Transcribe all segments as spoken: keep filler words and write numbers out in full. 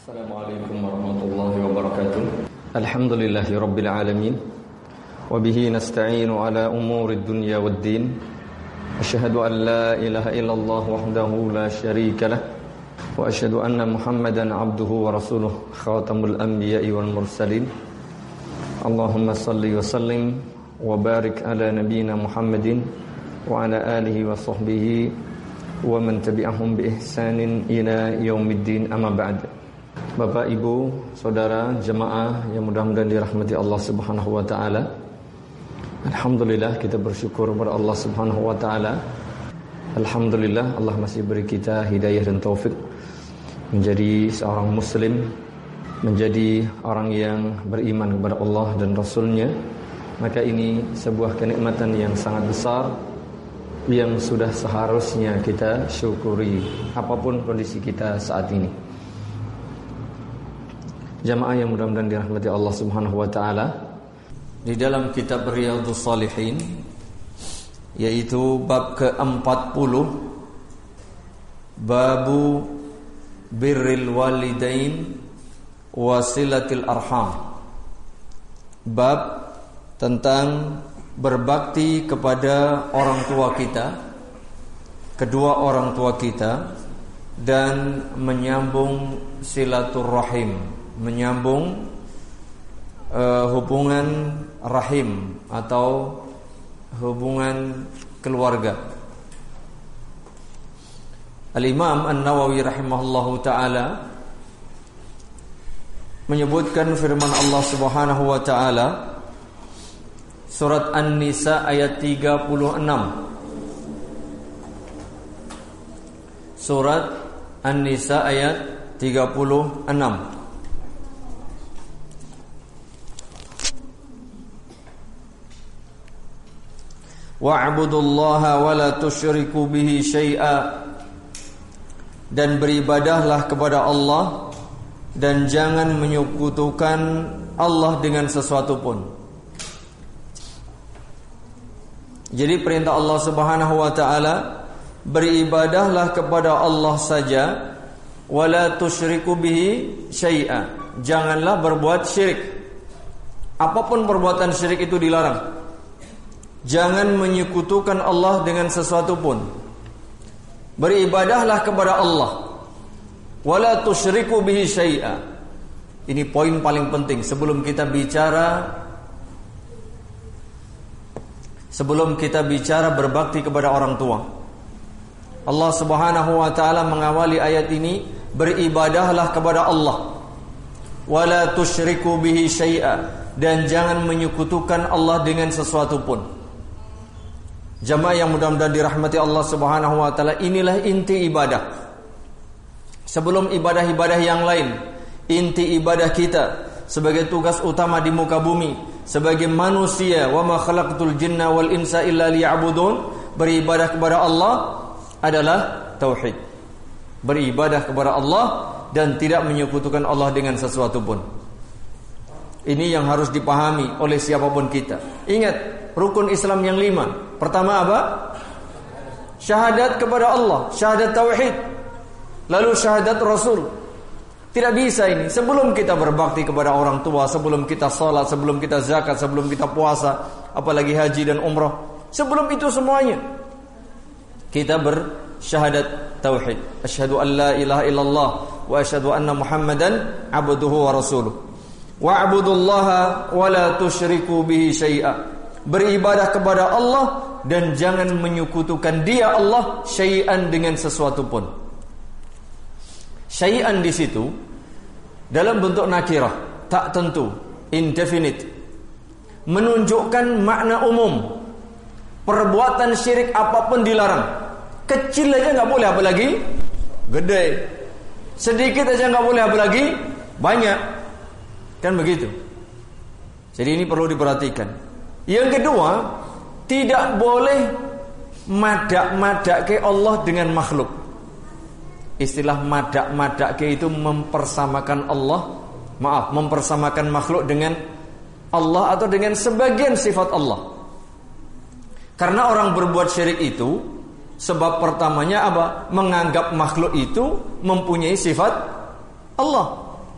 Assalamualaikum warahmatullahi wabarakatuh. Alhamdulillahi rabbil alamin. Wa bihi nasta'inu ala umurid dunya waddin. Asyhadu an la ilaha illallah wahdahu la syarika lah. Wa asyhadu anna Muhammadan abduhu wa rasuluh khatamul anbiya'i wal mursalin. Allahumma salli wa sallim wa barik ala nabiyyina Muhammadin wa ala alihi wa sahbihi wa man tabi'ahum bi ihsanin ila yaumiddin, amma ba'd. Bapak, Ibu, Saudara, jemaah yang mudah-mudahan dirahmati Allah Subhanahu wa taala. Alhamdulillah, kita bersyukur kepada Allah Subhanahu wa taala. Alhamdulillah, Allah masih beri kita hidayah dan taufik menjadi seorang muslim, menjadi orang yang beriman kepada Allah dan Rasul-Nya. Maka ini sebuah kenikmatan yang sangat besar yang sudah seharusnya kita syukuri apapun kondisi kita saat ini. Jamaah yang mudah-mudahan dirahmati Allah Subhanahu wa taala, di dalam kitab Riyadhus Shalihin, yaitu bab ke-empat puluh, babu birril walidain wasilatil arham, bab tentang berbakti kepada orang tua kita, kedua orang tua kita, dan menyambung silaturrahim, menyambung uh, hubungan rahim atau hubungan keluarga. Al-Imam An-Nawawi rahimahullahu taala menyebutkan firman Allah Subhanahu wa taala surat An-Nisa ayat tiga puluh enam. Surat An-Nisa ayat tiga puluh enam. Wa'budullaha wa la tusyriku bihi syai'a, dan beribadahlah kepada Allah dan jangan menyekutukan Allah dengan sesuatu pun. Jadi perintah Allah Subhanahu wa taala, beribadahlah kepada Allah saja, wa la tusyriku bihi syai'a, janganlah berbuat syirik. Apapun perbuatan syirik itu dilarang. Jangan menyekutukan Allah dengan sesuatu pun. Beribadahlah kepada Allah, wala tusyriku bihi syai'a. Ini poin paling penting sebelum kita bicara Sebelum kita bicara berbakti kepada orang tua. Allah Subhanahu wa taala mengawali ayat ini, beribadahlah kepada Allah, wala tusyriku bihi syai'a, dan jangan menyekutukan Allah dengan sesuatu pun. Jamaah yang mudah-mudahan dirahmati Allah Subhanahu wa taala, inilah inti ibadah. Sebelum ibadah-ibadah yang lain, inti ibadah kita sebagai tugas utama di muka bumi, sebagai manusia, wa ma khalaqtul jinna wal insa illa liya'budun, beribadah kepada Allah adalah tauhid. Beribadah kepada Allah dan tidak menyekutukan Allah dengan sesuatu pun. Ini yang harus dipahami oleh siapapun kita. Ingat, rukun Islam yang lima. Pertama apa? Syahadat kepada Allah, syahadat tauhid. Lalu syahadat Rasul. Tidak bisa ini sebelum kita berbakti kepada orang tua, sebelum kita salat, sebelum kita zakat, sebelum kita puasa, apalagi haji dan umrah. Sebelum itu semuanya kita bersyahadat tauhid. Asyhadu an la ilaha illallah wa asyhadu anna Muhammadan abduhu wa rasuluh. Wa'budullaha wa la tusyriku bihi syai'a. Beribadah kepada Allah dan jangan menyekutukan Dia Allah syai'an dengan sesuatu pun. Syai'an di situ dalam bentuk nakirah, tak tentu, indefinite, menunjukkan makna umum. Perbuatan syirik apapun dilarang. Kecil aja nggak boleh, apalagi gede. Sedikit aja nggak boleh, apalagi banyak. Kan begitu. Jadi ini perlu diperhatikan. Yang kedua, tidak boleh madak-madake Allah dengan makhluk. Istilah madak-madake itu mempersamakan Allah, maaf, mempersamakan makhluk dengan Allah atau dengan sebagian sifat Allah. Karena orang berbuat syirik itu, sebab pertamanya apa? Menganggap makhluk itu mempunyai sifat Allah.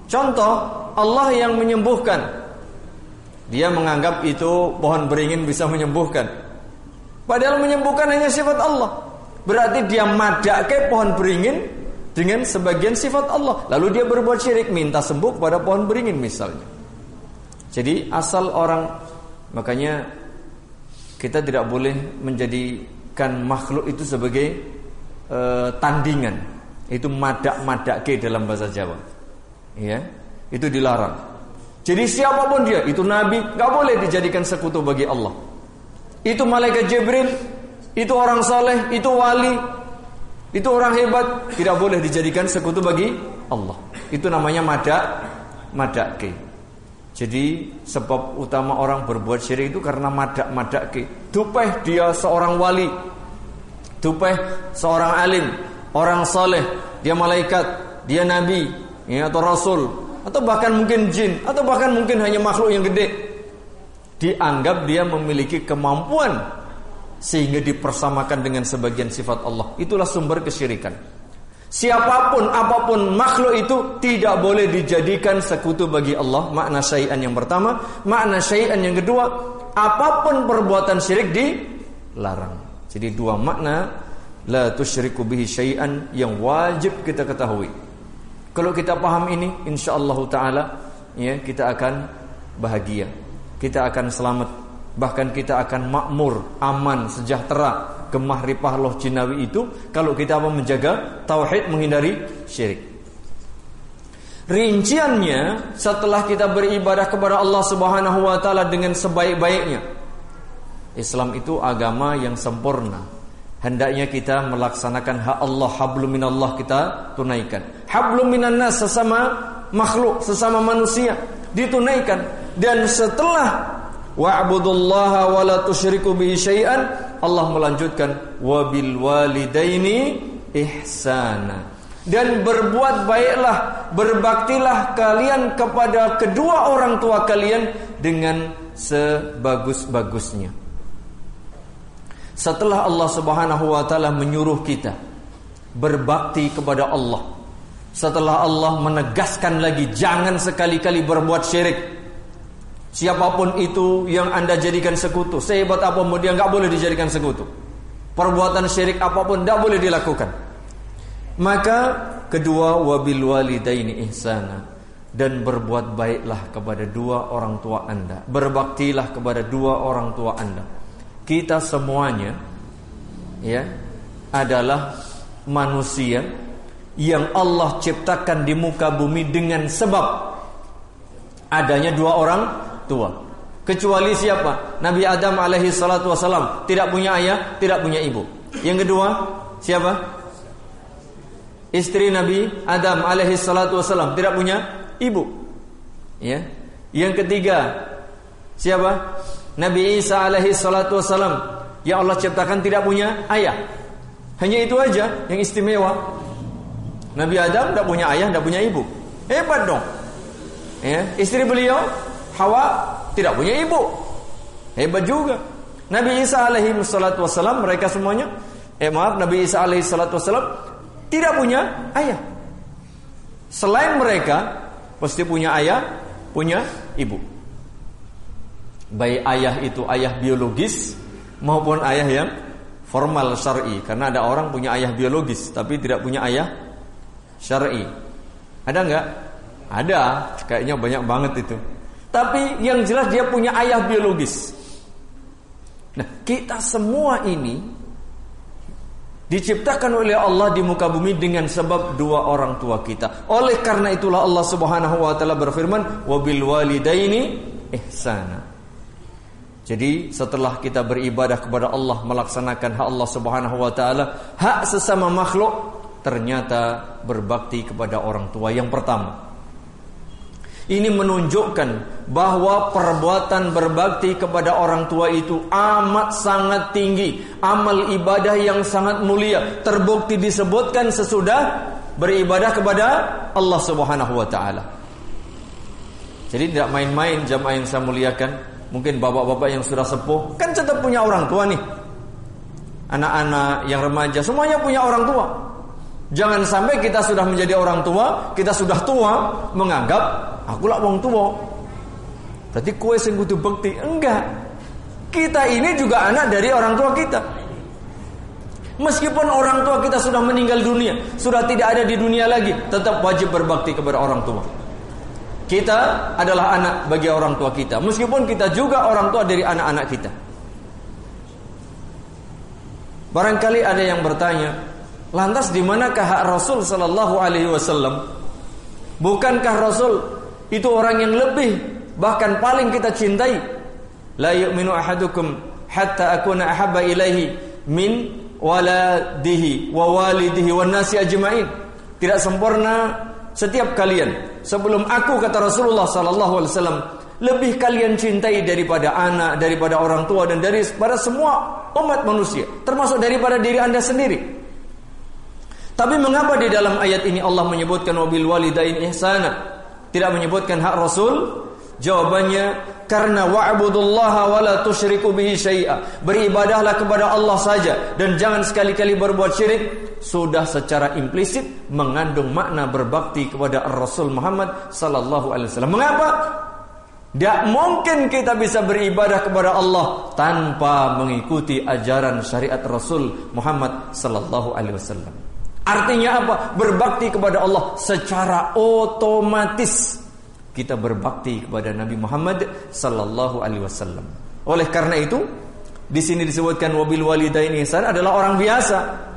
Contoh, Allah yang menyembuhkan. Dia menganggap itu pohon beringin bisa menyembuhkan. Padahal menyembuhkan hanya sifat Allah. Berarti dia madake pohon beringin dengan sebagian sifat Allah. Lalu dia berbuat syirik, minta sembuh kepada pohon beringin misalnya. Jadi asal orang, makanya kita tidak boleh menjadikan makhluk itu sebagai uh, tandingan. Itu madak-madake dalam bahasa Jawa. Ya, itu dilarang. Jadi siapapun dia, itu nabi, gak boleh dijadikan sekutu bagi Allah. Itu malaikat Jibril, itu orang soleh, itu wali, itu orang hebat, tidak boleh dijadikan sekutu bagi Allah. Itu namanya madak, madake. Jadi sebab utama orang berbuat syirik itu karena madak, madake. Dupeh dia seorang wali, dupeh seorang alim, orang soleh, dia malaikat, dia nabi, ya, atau rasul, atau bahkan mungkin jin, atau bahkan mungkin hanya makhluk yang gede. Dianggap dia memiliki kemampuan sehingga dipersamakan dengan sebagian sifat Allah. Itulah sumber kesyirikan. Siapapun, apapun makhluk itu tidak boleh dijadikan sekutu bagi Allah. Makna syai'an yang pertama. Makna syai'an yang kedua, apapun perbuatan syirik dilarang. Jadi dua makna la tusyriku bihi syai'an yang wajib kita ketahui. Kalau kita paham ini, insyaallah taala, ya, kita akan bahagia. Kita akan selamat. Bahkan kita akan makmur, aman, sejahtera, gemah ripah loh jinawi itu kalau kita mau menjaga tauhid, menghindari syirik. Rinciannya, setelah kita beribadah kepada Allah Subhanahu wa taala dengan sebaik-baiknya. Islam itu agama yang sempurna. Hendaknya kita melaksanakan hak Allah, hablum minallah kita tunaikan. Hablum minan nas, sesama makhluk, sesama manusia, ditunaikan. Dan setelah wa'budullaha wa la tusyriku bihi syai'an, Allah melanjutkan wabil walidaini ihsana. Dan berbuat baiklah, berbaktilah kalian kepada kedua orang tua kalian dengan sebagus-bagusnya. Setelah Allah Subhanahu wa taala menyuruh kita berbakti kepada Allah, setelah Allah menegaskan lagi jangan sekali-kali berbuat syirik. Siapapun itu yang Anda jadikan sekutu, sehebat apapun dia enggak boleh dijadikan sekutu. Perbuatan syirik apapun enggak boleh dilakukan. Maka kedua, wabil walidaini ihsana, dan berbuat baiklah kepada dua orang tua Anda. Berbaktilah kepada dua orang tua Anda. Kita semuanya, ya, adalah manusia yang Allah ciptakan di muka bumi dengan sebab adanya dua orang tua. Kecuali siapa? Nabi Adam alaihi salatu wasalam tidak punya ayah, tidak punya ibu. Yang kedua, siapa? Istri Nabi Adam alaihi salatu wasalam tidak punya ibu. Ya. Yang ketiga, siapa? Nabi Isa alaihi salatu wasalam yang Allah ciptakan tidak punya ayah. Hanya itu aja yang istimewa. Nabi Adam tidak punya ayah, tidak punya ibu. Hebat dong. Ya, istri beliau Hawa tidak punya ibu. Hebat juga. Nabi Isa alaihi salatu wasalam, mereka semuanya, eh maaf, Nabi Isa alaihi salatu wasalam tidak punya ayah. Selain mereka pasti punya ayah, punya ibu. Baik ayah itu ayah biologis maupun ayah yang formal syar'i. Karena ada orang punya ayah biologis tapi tidak punya ayah syar'i. Ada enggak? Ada, kayaknya banyak banget itu. Tapi yang jelas dia punya ayah biologis. Nah, kita semua ini diciptakan oleh Allah di muka bumi dengan sebab dua orang tua kita. Oleh karena itulah Allah Subhanahu wa taala berfirman, "Wabil walidaini ihsana." Jadi setelah kita beribadah kepada Allah, melaksanakan hak Allah Subhanahu wa taala, hak sesama makhluk, ternyata berbakti kepada orang tua yang pertama. Ini menunjukkan bahwa perbuatan berbakti kepada orang tua itu amat sangat tinggi, amal ibadah yang sangat mulia. Terbukti disebutkan sesudah beribadah kepada Allah Subhanahu wa taala. Jadi tidak main-main jamaah yang saya muliakan. Mungkin bapak-bapak yang sudah sepuh kan tetap punya orang tua nih. Anak-anak yang remaja semuanya punya orang tua. Jangan sampai kita sudah menjadi orang tua, kita sudah tua, menganggap aku lah wong tua. Berarti kowe sing kudu bekti. Enggak. Kita ini juga anak dari orang tua kita. Meskipun orang tua kita sudah meninggal dunia, sudah tidak ada di dunia lagi, tetap wajib berbakti kepada orang tua. Kita adalah anak bagi orang tua kita, meskipun kita juga orang tua dari anak-anak kita. Barangkali ada yang bertanya, lantas di manakah hak Rasul sallallahu alaihi wasallam? Bukankah Rasul itu orang yang lebih, bahkan paling kita cintai? La yu'minu ahadukum hatta akuna ahabba ilaihi min waladihi wa walidihi wan nasi ajma'in. Tidak sempurna setiap kalian sebelum aku, kata Rasulullah sallallahu alaihi wasallam, lebih kalian cintai daripada anak, daripada orang tua, dan daripada semua umat manusia, termasuk daripada diri Anda sendiri. Tapi mengapa di dalam ayat ini Allah menyebutkan wabil walidain ihsana, tidak menyebutkan hak Rasul? Jawabannya, karena wa'budullaha wa la tusyriku bihi syai'a. Beribadahlah kepada Allah saja dan jangan sekali-kali berbuat syirik. Sudah secara implisit mengandung makna berbakti kepada Rasul Muhammad sallallahu alaihi wasallam. Mengapa? Tidak mungkin kita bisa beribadah kepada Allah tanpa mengikuti ajaran syariat Rasul Muhammad sallallahu alaihi wasallam. Artinya apa? Berbakti kepada Allah secara otomatis kita berbakti kepada Nabi Muhammad sallallahu alaihi wasallam. Oleh karena itu, di sini disebutkan wabil walidaini ihsan adalah orang biasa.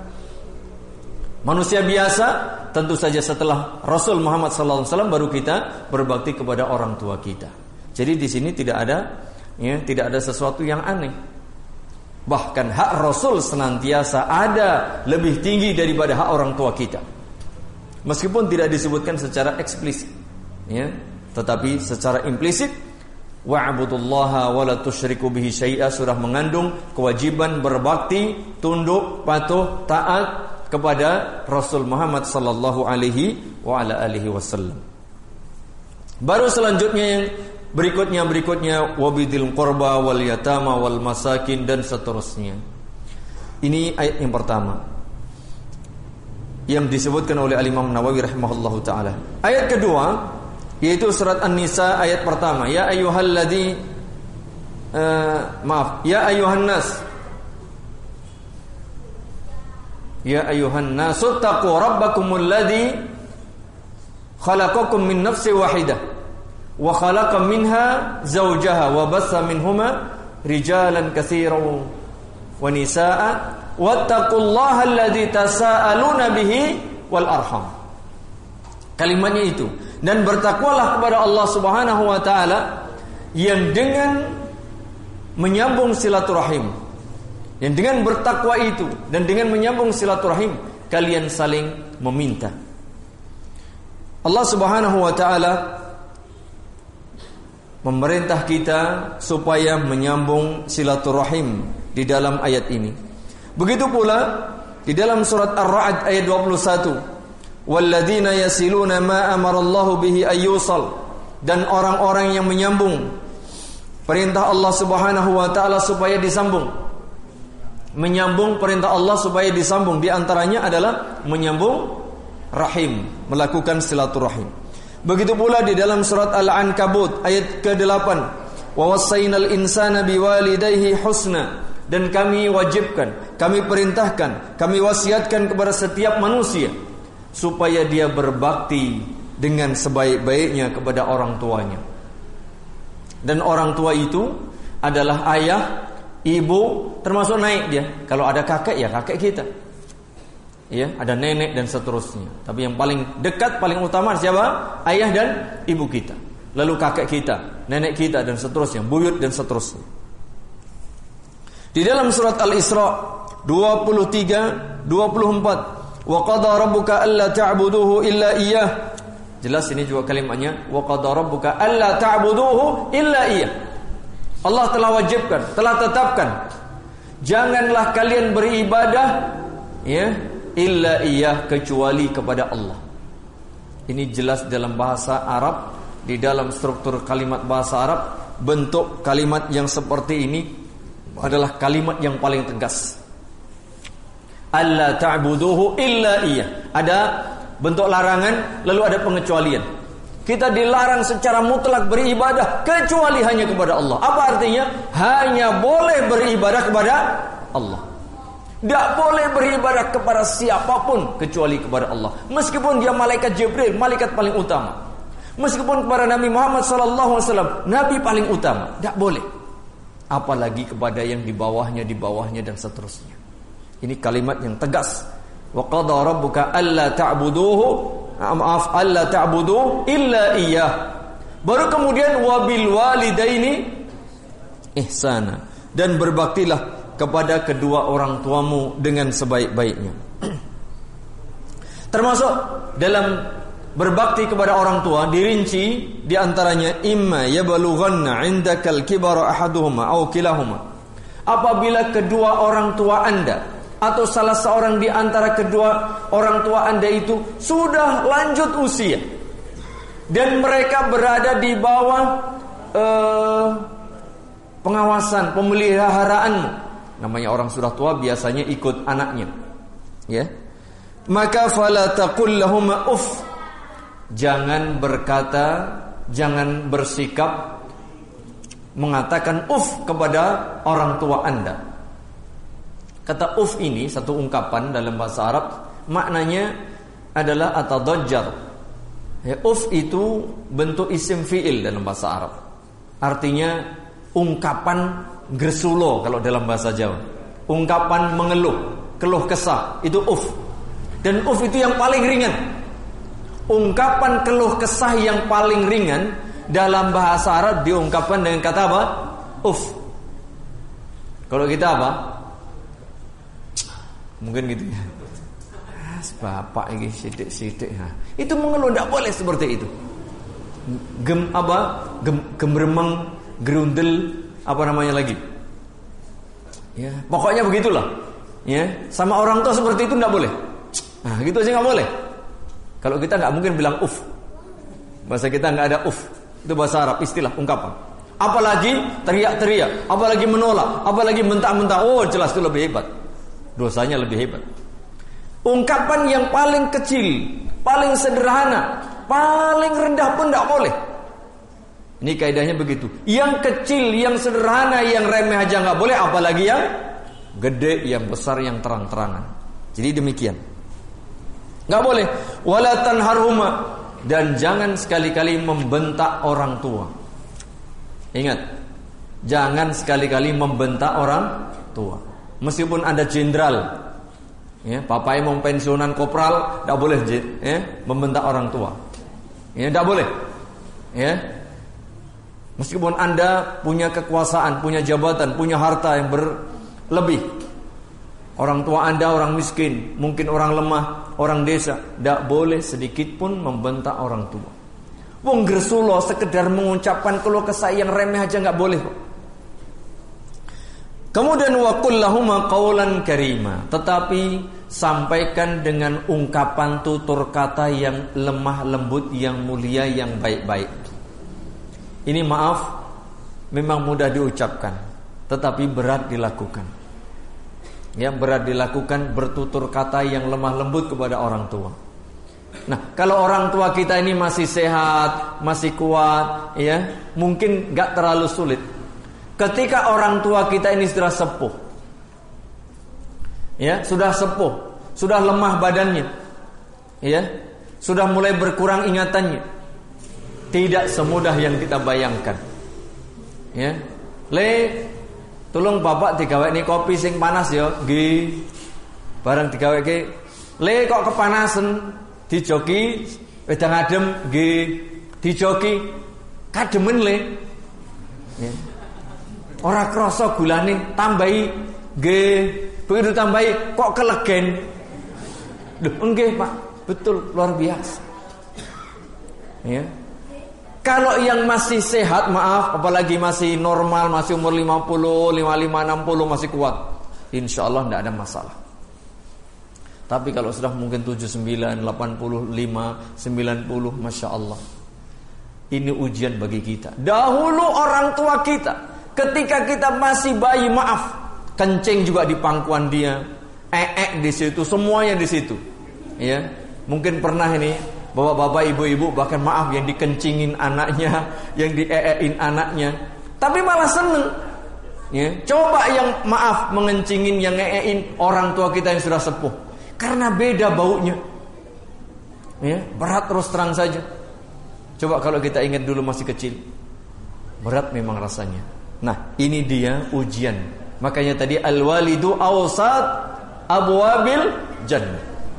Manusia biasa, tentu saja setelah Rasul Muhammad sallallahu alaihi wasallam baru kita berbakti kepada orang tua kita. Jadi di sini tidak ada ya, tidak ada sesuatu yang aneh. Bahkan hak Rasul senantiasa ada lebih tinggi daripada hak orang tua kita. Meskipun tidak disebutkan secara eksplisit, ya, tetapi secara implisit wa'budullaha wa la tusyriku bihi syai'a sudah mengandung kewajiban berbakti, tunduk, patuh, taat kepada Rasul Muhammad sallallahu alaihi wa ala alihi wasallam. Baru selanjutnya yang berikutnya berikutnya wabidil qurba wal yatama wal masakin dan seterusnya. Ini ayat yang pertama yang disebutkan oleh Al-Imam Nawawi rahimahullahu taala. Ayat kedua yaitu surat An-Nisa ayat pertama, ya ayyuhalladzi uh, maaf, ya ayyuhan nas ya ayyuhan nasu taqu rabbakumul ladzi khalaqakum min nafsin wahidah wa khalaqa minha zawjaha wa bassa minhuma rijalan katsiran wa nisaa wattaqullaha alladzi tasaaluna bihi wal arham. Kalimatnya itu, dan bertakwalah kepada Allah Subhanahu wa taala yang dengan menyambung silaturahim. Yang dengan bertakwa itu dan dengan menyambung silaturahim kalian saling meminta. Allah Subhanahu wa taala memerintah kita supaya menyambung silaturahim di dalam ayat ini. Begitu pula di dalam surat Ar-Ra'd ayat dua puluh satu, walladzina yasiluna ma amarallahu bihi ayyusal, dan orang-orang yang menyambung perintah Allah Subhanahu wa taala supaya disambung. Menyambung perintah Allah supaya disambung, di antaranya adalah menyambung rahim, melakukan silaturahim. Begitu pula di dalam surat Al-Ankabut ayat kedelapan, wa wassaynal insana biwalidayhi husna, dan kami wajibkan, kami perintahkan, kami wasiatkan kepada setiap manusia supaya dia berbakti dengan sebaik-baiknya kepada orang tuanya. Dan orang tua itu adalah ayah, ibu, termasuk naik dia. Kalau ada kakek ya kakek kita, ya, ada nenek dan seterusnya. Tapi yang paling dekat, paling utama siapa? Ayah dan ibu kita. Lalu kakek kita, nenek kita dan seterusnya, buyut dan seterusnya. Di dalam surat Al-Isra dua puluh tiga dua puluh empat, wa qada rabbuka alla ta'buduhu illa iyyah. Jelas ini juga kalimatnya, wa qada rabbuka alla ta'buduhu illa iyyah. Allah telah wajibkan, telah tetapkan, janganlah kalian beribadah ya illa iyyah, kecuali kepada Allah. Ini jelas dalam bahasa Arab, di dalam struktur kalimat bahasa Arab, bentuk kalimat yang seperti ini adalah kalimat yang paling tegas. alla ta'buduhu illa iyyah. Ada bentuk larangan, lalu ada pengecualian. Kita dilarang secara mutlak beribadah kecuali hanya kepada Allah. Apa artinya? Hanya boleh beribadah kepada Allah. Tidak boleh beribadah kepada siapapun kecuali kepada Allah. Meskipun dia malaikat Jibril, malaikat paling utama. Meskipun kepada Nabi Muhammad sallallahu alaihi wasallam, Nabi paling utama. Tidak boleh. Apalagi kepada yang di bawahnya, di bawahnya dan seterusnya. Ini kalimat yang tegas. Wa qada rabbuka alla ta'buduhu, maaf, alla ta'budu illa iyyah. Baru kemudian wabil walidaini ihsana, dan berbaktilah kepada kedua orang tuamu dengan sebaik-baiknya. Termasuk dalam berbakti kepada orang tua dirinci di antaranya imma yablughanna 'indakal kibara ahaduhuma aw kilahuma. Apabila kedua orang tua Anda atau salah seorang di antara kedua orang tua Anda itu sudah lanjut usia dan mereka berada di bawah uh, pengawasan, pemeliharaanmu. Namanya orang sudah tua biasanya ikut anaknya, ya. Maka fala taqul lahum uff. Jangan berkata, jangan bersikap mengatakan uff kepada orang tua Anda. Kata uff ini satu ungkapan dalam bahasa Arab, maknanya adalah atadajjar. Ya, uff itu bentuk isim fi'il dalam bahasa Arab. Artinya ungkapan gersulo kalau dalam bahasa Jawa. Ungkapan mengeluh, keluh kesah, itu uff. Dan uff itu yang paling ringan. Ungkapan keluh kesah yang paling ringan dalam bahasa Arab diungkapkan dengan kata apa? Uff. Kalau kita apa? Mungkin gitu ya. Bapak ini sidik-sidik. Nah, itu mengeluh, tidak boleh seperti itu. Gem apa? Gem, gemremeng, gerundel, apa namanya lagi? Ya, pokoknya begitulah. Ya, sama orang tua seperti itu tidak boleh. Nah, gitu aja nggak boleh. Kalau kita nggak mungkin bilang uff. Bahasa kita nggak ada uff. Itu bahasa Arab, istilah, ungkapan. Apalagi teriak-teriak, apalagi menolak, apalagi mentah-mentah. Oh, jelas itu lebih hebat. Dosanya lebih hebat. Ungkapan yang paling kecil, paling sederhana, paling rendah pun tidak boleh. Ini kaidahnya begitu. Yang kecil, yang sederhana, yang remeh aja nggak boleh, apalagi yang gede, yang besar, yang terang-terangan. Jadi demikian. Nggak boleh. Wala tanharhuma, dan jangan sekali-kali membentak orang tua. Ingat, jangan sekali-kali membentak orang tua. Meskipun Anda jenderal, ya, papai mau pensiunan kopral, tidak boleh ya, membentak orang tua. Ya, tidak boleh. Ya. Meskipun Anda punya kekuasaan, punya jabatan, punya harta yang berlebih, orang tua Anda orang miskin, mungkin orang lemah, orang desa, tidak boleh sedikit pun membentak orang tua. Wong gersulo sekedar mengucapkan keluh kesah yang remeh aja nggak boleh. Kemudian waqul lahuma qaulan karima, tetapi sampaikan dengan ungkapan tutur kata yang lemah lembut, yang mulia, yang baik-baik. Ini maaf, memang mudah diucapkan, tetapi berat dilakukan. Ya, berat dilakukan bertutur kata yang lemah lembut kepada orang tua. Nah, kalau orang tua kita ini masih sehat, masih kuat, ya, mungkin gak terlalu sulit. Ketika orang tua kita ini sudah sepuh, ya, sudah sepuh, sudah lemah badannya, ya, sudah mulai berkurang ingatannya, tidak semudah yang kita bayangkan. Ya, le, tolong bapak digawe ini kopi sing panas ya, nggih. Barang digawe ke, le kok kepanasan, dijoki, wedang adem, nggih, dijoki, kademen le. Ya. Ora krasa gulane, tambahi nggih, begitu tambahi kok kelegen. Loh, nggih Pak, betul, luar biasa. Ya. Kalau yang masih sehat, maaf, apalagi masih normal, masih umur lima puluh, lima puluh lima, enam puluh masih kuat, insya Allah tidak ada masalah. Tapi kalau sudah mungkin tujuh puluh sembilan, delapan puluh lima, sembilan puluh, Masya Allah, ini ujian bagi kita. Dahulu orang tua kita, ketika kita masih bayi, maaf, kencing juga di pangkuan dia, ee di situ, semuanya di situ. Ya, mungkin pernah ini bapak-bapak, ibu-ibu, bahkan maaf yang dikencingin anaknya, yang dieein anaknya, tapi malah seneng. Ya, coba yang maaf mengencingin, yang ngeein orang tua kita yang sudah sepuh, karena beda baunya. Ya, berat terus terang saja. Coba kalau kita ingat dulu masih kecil, berat memang rasanya. Nah, ini dia ujian. Makanya tadi al-walidu awsat abwabil jannah.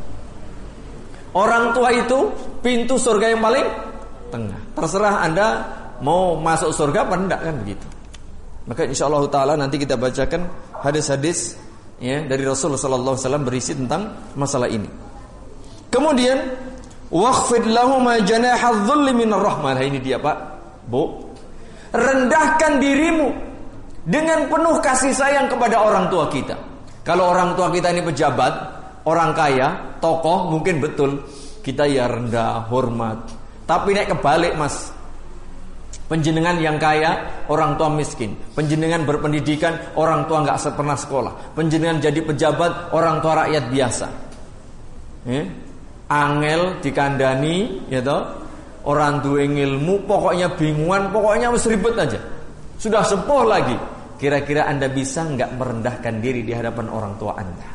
Orang tua itu pintu surga yang paling tengah. Terserah Anda mau masuk surga apa enggak, kan begitu. Maka insyaallah taala nanti kita bacakan hadis-hadis ya dari Rasulullah sallallahu alaihi wasallam berisi tentang masalah ini. Kemudian wakhfid lahum janaha dhulli minar rahmah. Ini dia Pak, Bu. Rendahkan dirimu dengan penuh kasih sayang kepada orang tua kita. Kalau orang tua kita ini pejabat, orang kaya, tokoh, mungkin betul kita ya rendah, hormat. Tapi naik kebalik Mas, penjenengan yang kaya, orang tua miskin. Penjenengan berpendidikan, orang tua nggak pernah sekolah. Penjenengan jadi pejabat, orang tua rakyat biasa. Eh? Angel dikandani, ya toh. Orang tua ilmu, pokoknya bingungan, pokoknya harus ribet aja. Sudah sepuh lagi. Kira-kira Anda bisa nggak merendahkan diri di hadapan orang tua Anda?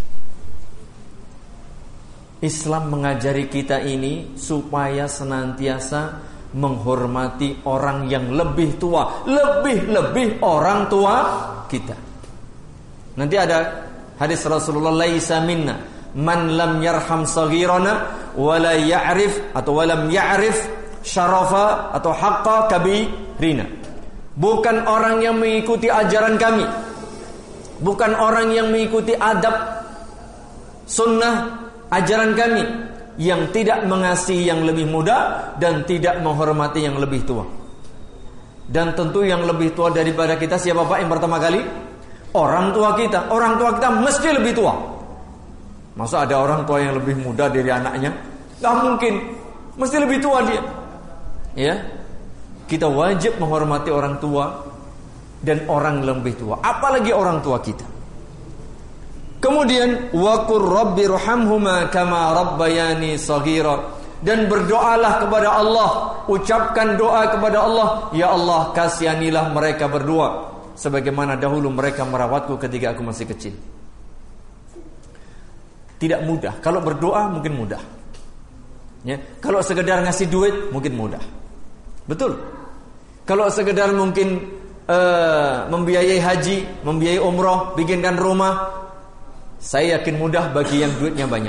Islam mengajari kita ini supaya senantiasa menghormati orang yang lebih tua, lebih-lebih orang tua kita. Nanti ada hadis Rasulullah, laisa minna man lam yarham saghirana wala ya'rif atau walam ya'rif syarafa atau haqqa kabirina. Bukan orang yang mengikuti ajaran kami, bukan orang yang mengikuti adab sunnah ajaran kami, yang tidak mengasihi yang lebih muda dan tidak menghormati yang lebih tua. Dan tentu yang lebih tua daripada kita siapa Pak yang pertama kali? Orang tua kita. Orang tua kita mesti lebih tua. Masa ada orang tua yang lebih muda dari anaknya? Gak mungkin. Mesti lebih tua dia. Ya, kita wajib menghormati orang tua dan orang lebih tua, apalagi orang tua kita. Kemudian waqur rabbirhamhuma kama rabbayani shaghira, dan berdoalah kepada Allah, ucapkan doa kepada Allah, ya Allah kasihanilah mereka berdua sebagaimana dahulu mereka merawatku ketika aku masih kecil. Tidak mudah. Kalau berdoa mungkin mudah. Ya, kalau sekedar ngasih duit mungkin mudah. Betul. Kalau sekedar mungkin uh, membiayai haji, membiayai umroh, bikinkan rumah, saya yakin mudah bagi yang duitnya banyak.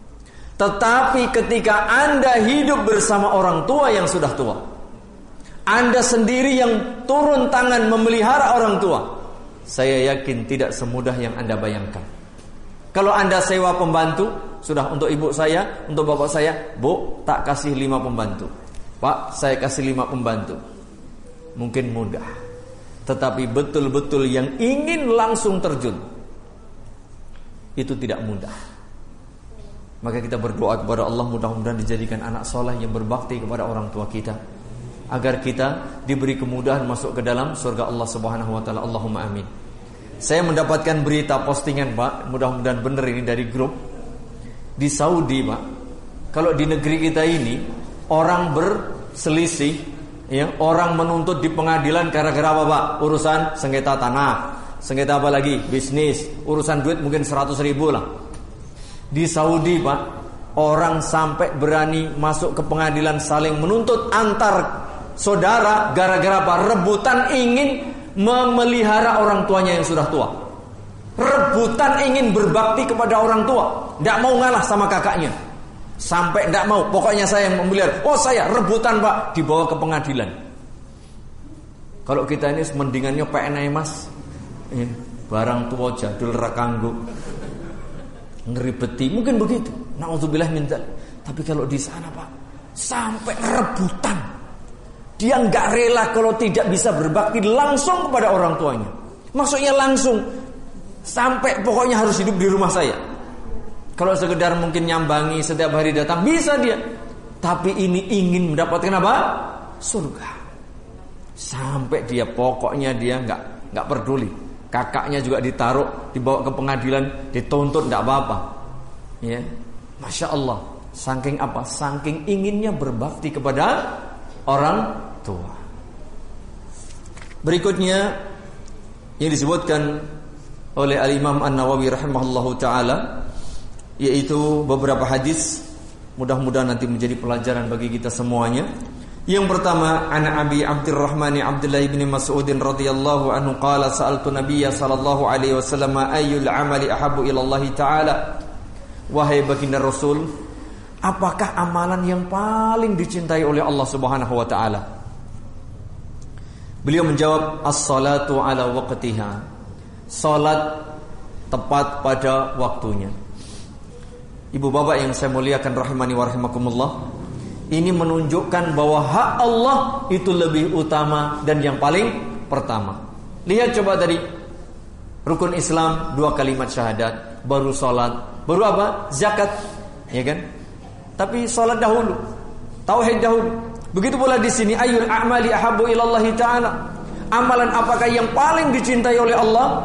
Tetapi ketika Anda hidup bersama orang tua yang sudah tua, Anda sendiri yang turun tangan memelihara orang tua, saya yakin tidak semudah yang Anda bayangkan. Kalau Anda sewa pembantu, sudah untuk ibu saya, untuk bapak saya, Bu, tak kasih lima pembantu. Pak, saya kasih lima pembantu. Mungkin mudah. Tetapi betul-betul yang ingin langsung terjun, itu tidak mudah. Maka kita berdoa kepada Allah, mudah-mudahan dijadikan anak soleh yang berbakti kepada orang tua kita, agar kita diberi kemudahan masuk ke dalam surga Allah Subhanahu wa taala. Allahumma amin. Saya mendapatkan berita postingan Pak, mudah-mudahan benar ini dari grup di Saudi Pak. Kalau di negeri kita ini orang berselisih, ya, orang menuntut di pengadilan gara-gara apa Pak? Urusan sengketa tanah, sengketa apa lagi? Bisnis, urusan duit mungkin seratus ribu lah. Di Saudi Pak, orang sampai berani masuk ke pengadilan saling menuntut antar saudara gara-gara apa? Rebutan ingin memelihara orang tuanya yang sudah tua. Rebutan ingin berbakti kepada orang tua, tidak mau ngalah sama kakaknya. Sampai tidak mau, pokoknya saya yang memelihara. Oh saya, rebutan Pak, dibawa ke pengadilan. Kalau kita ini mendingannya P N I Mas, eh, barang tua jadul rakanggu, ngeribeti, mungkin begitu. Na'udzubillah min dzalik. Tapi kalau di sana Pak, sampai rebutan. Dia nggak rela kalau tidak bisa berbakti langsung kepada orang tuanya. Maksudnya langsung, sampai pokoknya harus hidup di rumah saya. Kalau sekedar mungkin nyambangi setiap hari datang, bisa dia. Tapi ini ingin mendapatkan apa? Surga. Sampai dia pokoknya dia nggak nggak peduli. kakaknya juga ditaruh, dibawa ke pengadilan, dituntut, tidak apa-apa. Ya, Masya Allah. Saking apa? Saking inginnya berbakti kepada orang tua. Berikutnya yang disebutkan oleh Al-Imam An-Nawawi rahimahullahu taala, yaitu beberapa hadis, mudah-mudahan nanti menjadi pelajaran bagi kita semuanya. Yang pertama, an Abi Abdurrahman Abdullah bin Mas'ud radhiyallahu anhu qala sa'altu Nabiyya sallallahu alaihi wasallam ayyul amali ahabbu ila Allah taala. Wahai baginda Rasul, apakah amalan yang paling dicintai oleh Allah Subhanahu wa taala? Beliau menjawab, as-salatu ala waqtiha. Salat tepat pada waktunya. Ibu bapak yang saya muliakan rahimani wa rahimakumullah, ini menunjukkan bahwa hak Allah itu lebih utama dan yang paling pertama. Lihat coba tadi, rukun Islam dua kalimat syahadat, baru salat, baru apa? Zakat, ya kan? Tapi salat dahulu, tauhid dahulu. Begitu pula di sini, ayyul a'mali ahabbu ila Allah taala. Amalan apakah yang paling dicintai oleh Allah?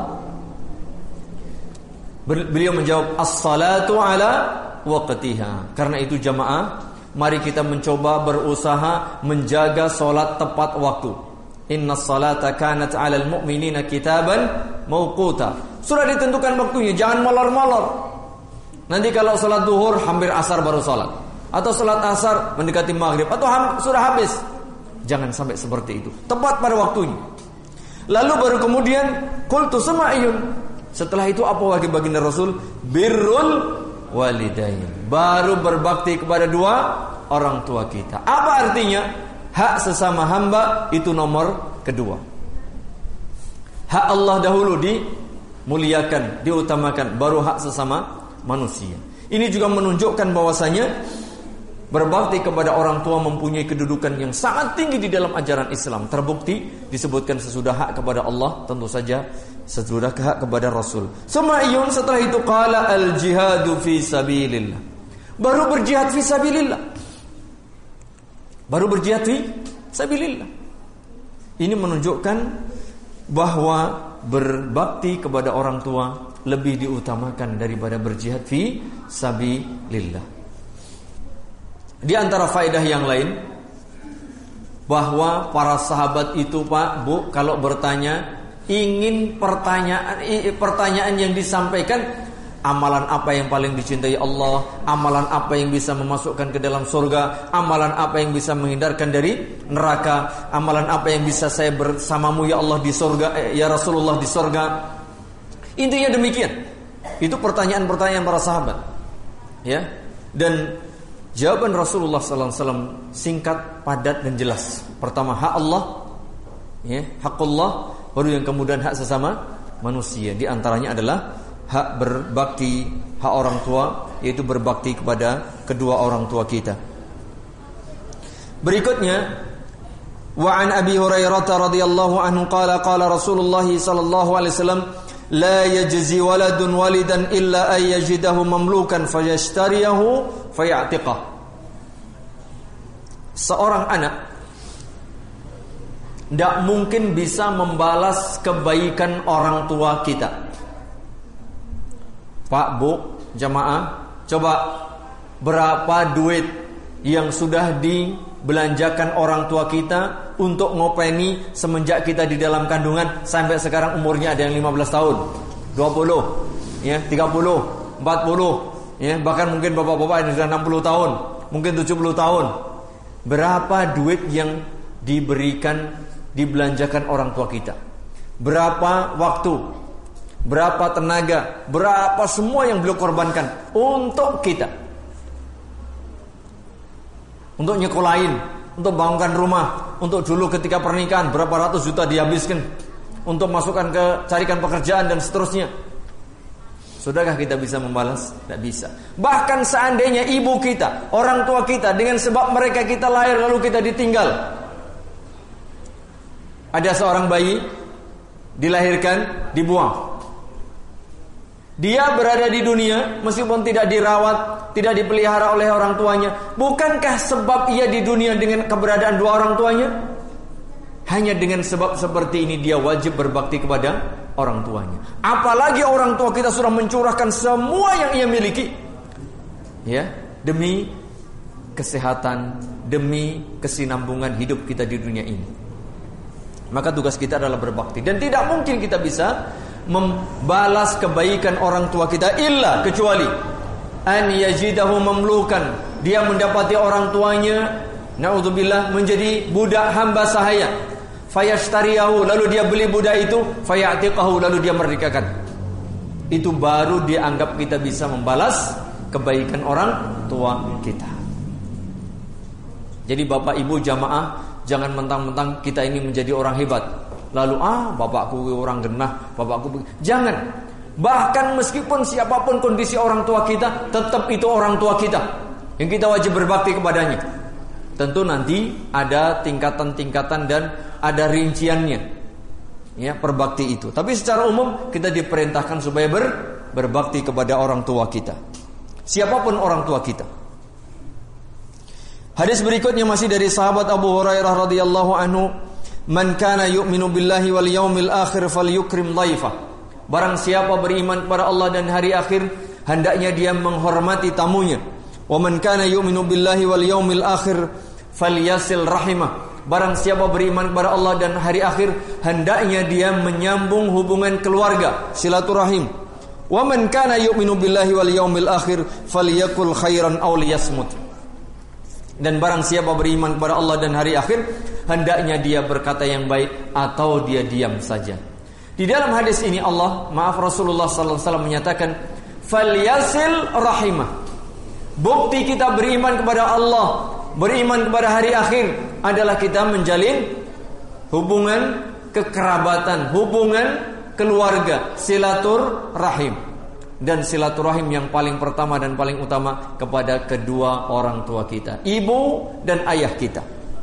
Beliau menjawab, as-salatu ala waqtiha. Karena itu jamaah, mari kita mencoba berusaha menjaga salat tepat waktu. Innas salata kanat 'alal mu'minina kitaban mauquta. Sudah ditentukan waktunya, jangan molor-molor. Nanti kalau salat zuhur hampir asar baru salat, atau salat asar mendekati maghrib, atau ham, sudah habis. Jangan sampai seperti itu. Tepat pada waktunya. Lalu baru kemudian qultu sama'iyun. Setelah itu apa lagi baginda Rasul? Birrul walidain. Baru berbakti kepada dua orang tua kita. Apa artinya? Hak sesama hamba itu nomor kedua. Hak Allah dahulu dimuliakan, diutamakan, baru hak sesama manusia. Ini juga menunjukkan bahwasanya berbakti kepada orang tua mempunyai kedudukan yang sangat tinggi di dalam ajaran Islam. Terbukti disebutkan sesudah hak kepada Allah, tentu saja sesudah hak kepada Rasul. Suma'iyun, setelah itu qala al-jihadu fi sabilillah. Baru berjihad fi sabilillah. Baru berjihad fi sabilillah. Ini menunjukkan bahwa berbakti kepada orang tua lebih diutamakan daripada berjihad fi sabilillah. Di antara faedah yang lain, bahwa para sahabat itu Pak, Bu, kalau bertanya, ingin pertanyaan pertanyaan yang disampaikan, amalan apa yang paling dicintai Allah, amalan apa yang bisa memasukkan ke dalam surga, amalan apa yang bisa menghindarkan dari neraka, amalan apa yang bisa saya bersamamu ya Allah di surga, eh, ya Rasulullah di surga. Intinya demikian. Itu pertanyaan-pertanyaan para sahabat. Ya. Dan jawaban Rasulullah sallallahu alaihi wasallam singkat, padat dan jelas. Pertama hak Allah, ya, hakullah, baru yang kemudian hak sesama manusia. Di antaranya adalah hak berbakti, hak orang tua, yaitu berbakti kepada kedua orang tua kita. Berikutnya, wa an Abi Hurairah radhiyallahu anhu qala qala Rasulullah sallallahu alaihi wasallam, la yajzi waladun walidan illa ay yajidahu mamlukan fayashtariyahu fayatiqah. Seorang anak tidak mungkin bisa membalas kebaikan orang tua kita. Pak, Bu, jamaah, coba berapa duit yang sudah dibelanjakan orang tua kita untuk ngopeni semenjak kita di dalam kandungan sampai sekarang umurnya ada yang lima belas tahun, dua puluh, ya, tiga puluh, empat puluh, ya, bahkan mungkin bapak-bapak yang sudah enam puluh tahun, mungkin tujuh puluh tahun. Berapa duit yang diberikan, dibelanjakan orang tua kita? Berapa waktu, berapa tenaga, berapa semua yang beliau korbankan untuk kita, untuk nyekolahin, untuk bangunkan rumah, untuk dulu ketika pernikahan berapa ratus juta dihabiskan, untuk masukkan ke carikan pekerjaan dan seterusnya. Sudahkah kita bisa membalas? Tidak bisa. Bahkan seandainya ibu kita, orang tua kita, dengan sebab mereka kita lahir lalu kita ditinggal. Ada seorang bayi dilahirkan, dibuang. Dia berada di dunia meskipun tidak dirawat, tidak dipelihara oleh orang tuanya. Bukankah sebab ia di dunia dengan keberadaan dua orang tuanya? Hanya dengan sebab seperti ini dia wajib berbakti kepada orang tuanya. Apalagi orang tua kita sudah mencurahkan semua yang ia miliki, ya, demi kesehatan, demi kesinambungan hidup kita di dunia ini. Maka tugas kita adalah berbakti. Dan tidak mungkin kita bisa membalas kebaikan orang tua kita illa kecuali an yajidahu mamlukan, dia mendapati orang tuanya naudzubillah menjadi budak hamba sahaya, fayashtariyahu, lalu dia beli budak itu, fayatiqahu, lalu dia merdekakan. Itu baru dianggap kita bisa membalas kebaikan orang tua kita. Jadi bapak ibu jamaah, jangan mentang-mentang kita ini menjadi orang hebat, lalu ah bapakku orang genah, bapakku jangan. Bahkan meskipun siapapun kondisi orang tua kita, tetap itu orang tua kita yang kita wajib berbakti kepadanya. Tentu nanti ada tingkatan-tingkatan dan ada rinciannya, ya, berbakti itu. Tapi secara umum kita diperintahkan supaya ber, berbakti kepada orang tua kita, siapapun orang tua kita. Hadis berikutnya masih dari sahabat Abu Hurairah radhiyallahu anhu, "Man kana yu'minu billahi wal yaumil akhir falyukrim dhaifah." Barang siapa beriman kepada Allah dan hari akhir, hendaknya dia menghormati tamunya. "Wa man kana yu'minu billahi wal yaumil akhir falyasil rahimah." Barang siapa beriman kepada Allah dan hari akhir, hendaknya dia menyambung hubungan keluarga, silaturahim. "Wa man kana yu'minu billahi wal yaumil akhir falyakul khairan aw liyasmut." Dan barang siapa beriman kepada Allah dan hari akhir, hendaknya dia berkata yang baik atau dia diam saja. Di dalam hadis ini Allah, maaf Rasulullah sallallahu alaihi wasallam menyatakan falyasil rahimah. Bukti kita beriman kepada Allah, beriman kepada hari akhir adalah kita menjalin hubungan kekerabatan, hubungan keluarga, silaturahim. Dan silaturahim yang paling pertama dan paling utama kepada kedua orang tua kita, ibu dan ayah kita.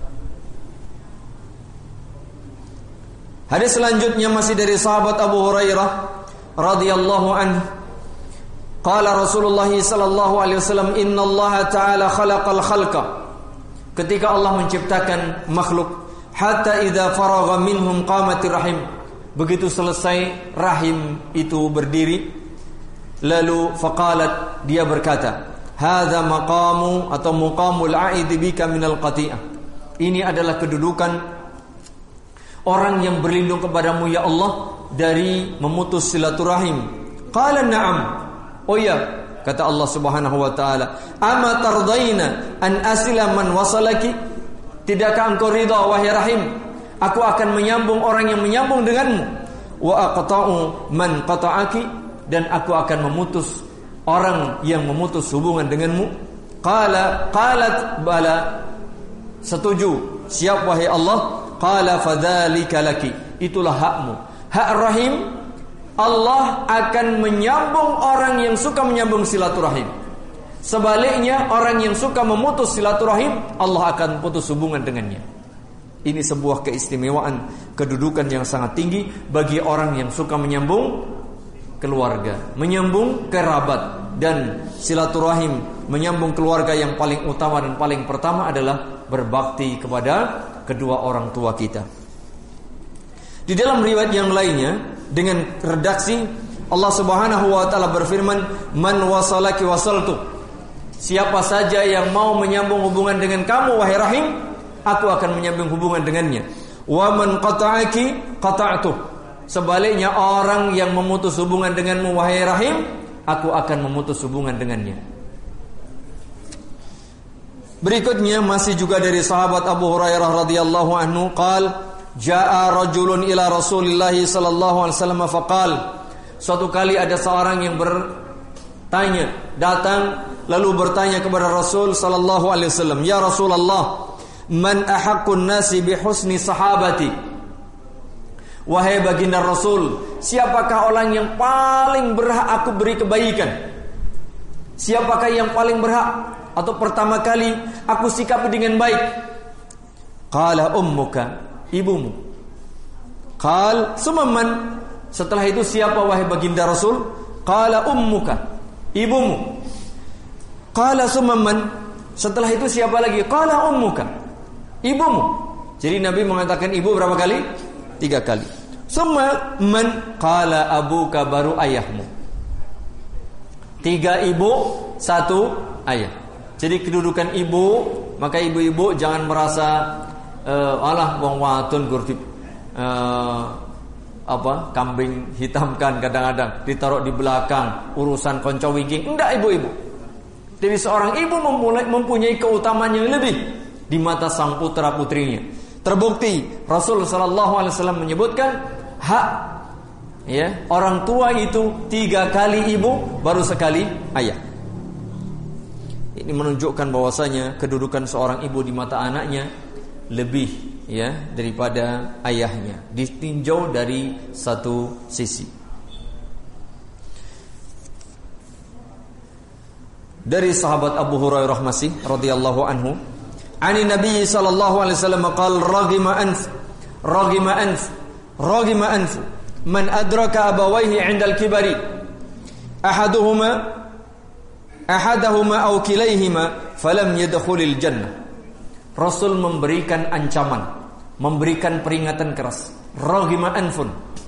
Hadis selanjutnya masih dari sahabat Abu Hurairah radhiyallahu anhu. Qala Rasulullah sallallahu alaihi wasallam, "Innallaha ta'ala khalaqal khalqa." Ketika Allah menciptakan makhluk, hatta idza faragha minhum qamatir rahim. Begitu selesai rahim itu berdiri, lalu faqalat, dia berkata, "Hadza maqamu atau muqamul a'id bika minal qati'ah." Ini adalah kedudukan orang yang berlindung kepadamu ya Allah dari memutus silaturahim. Qala na'am. Oh ya, kata Allah Subhanahu wa taala, "Ama tardaina an asila man wasalaki?" Tidakkah engkau ridha wahai rahim, aku akan menyambung orang yang menyambung denganmu, wa aqta'u man qata'aki, dan aku akan memutus orang yang memutus hubungan denganmu. Qala qalat bala, setuju, siap wahai Allah. Qala fadzalika laki, itulah hakmu. Hak rahim, Allah akan menyambung orang yang suka menyambung silaturahim. Sebaliknya, orang yang suka memutus silaturahim, Allah akan putus hubungan dengannya. Ini sebuah keistimewaan, kedudukan yang sangat tinggi bagi orang yang suka menyambung keluarga, menyambung kerabat dan silaturahim. Menyambung keluarga yang paling utama dan paling pertama adalah berbakti kepada kedua orang tua kita. Di dalam riwayat yang lainnya dengan redaksi Allah Subhanahu wa taala berfirman, "Man wasalaki wasaltu." Siapa saja yang mau menyambung hubungan dengan kamu wahai rahim, aku akan menyambung hubungan dengannya. "Wa man qata'aki qata'tu." Sebaliknya, orang yang memutus hubungan denganmu wahai rahim, aku akan memutus hubungan dengannya. Berikutnya masih juga dari sahabat Abu Hurairah radhiyallahu anhu, qala jaa rajulun ila Rasulillah sallallahu alaihi wasallam faqal. Suatu kali ada seorang yang bertanya, datang lalu bertanya kepada Rasul sallallahu alaihi wasallam, "Ya Rasulullah, man ahaqqun nasi bi husni sahabati?" Wahai baginda Rasul, siapakah orang yang paling berhak aku beri kebaikan? Siapakah yang paling berhak atau pertama kali aku sikapi dengan baik? Qala ummuka, ibumu. Qal summan, setelah itu siapa wahai baginda Rasul? Qala ummuka, ibumu. Qala summan, setelah itu siapa lagi? Qala ummuka, ibumu. Jadi Nabi mengatakan ibu berapa kali? Tiga kali. Summa man qala abuka, baru ayahmu. Tiga ibu, satu ayah. Jadi kedudukan ibu, maka ibu-ibu jangan merasa uh, alah wong wadon gurdi uh, apa kambing hitamkan, kadang-kadang ditaruh di belakang urusan konco wingking. Enggak, ibu-ibu. Jadi seorang ibu memulai, mempunyai keutamaan yang lebih di mata sang putra putrinya. Terbukti Rasul sallallahu alaihi wasallam menyebutkan hak ya orang tua itu tiga kali ibu, baru sekali ayah. Ini menunjukkan bahwasanya kedudukan seorang ibu di mata anaknya lebih ya daripada ayahnya, ditinjau dari satu sisi. Dari sahabat Abu Hurairah masih radhiyallahu anhu, ani Nabi sallallahu alaihi wasallam qala ragima anf ragima anf ragima anf man adraka abawayhi 'inda al-kibari ahaduhuma ahaduhuma aw kilayhima falam yadkhulil jannah. Rasul memberikan ancaman, memberikan peringatan keras. Ragima anfun,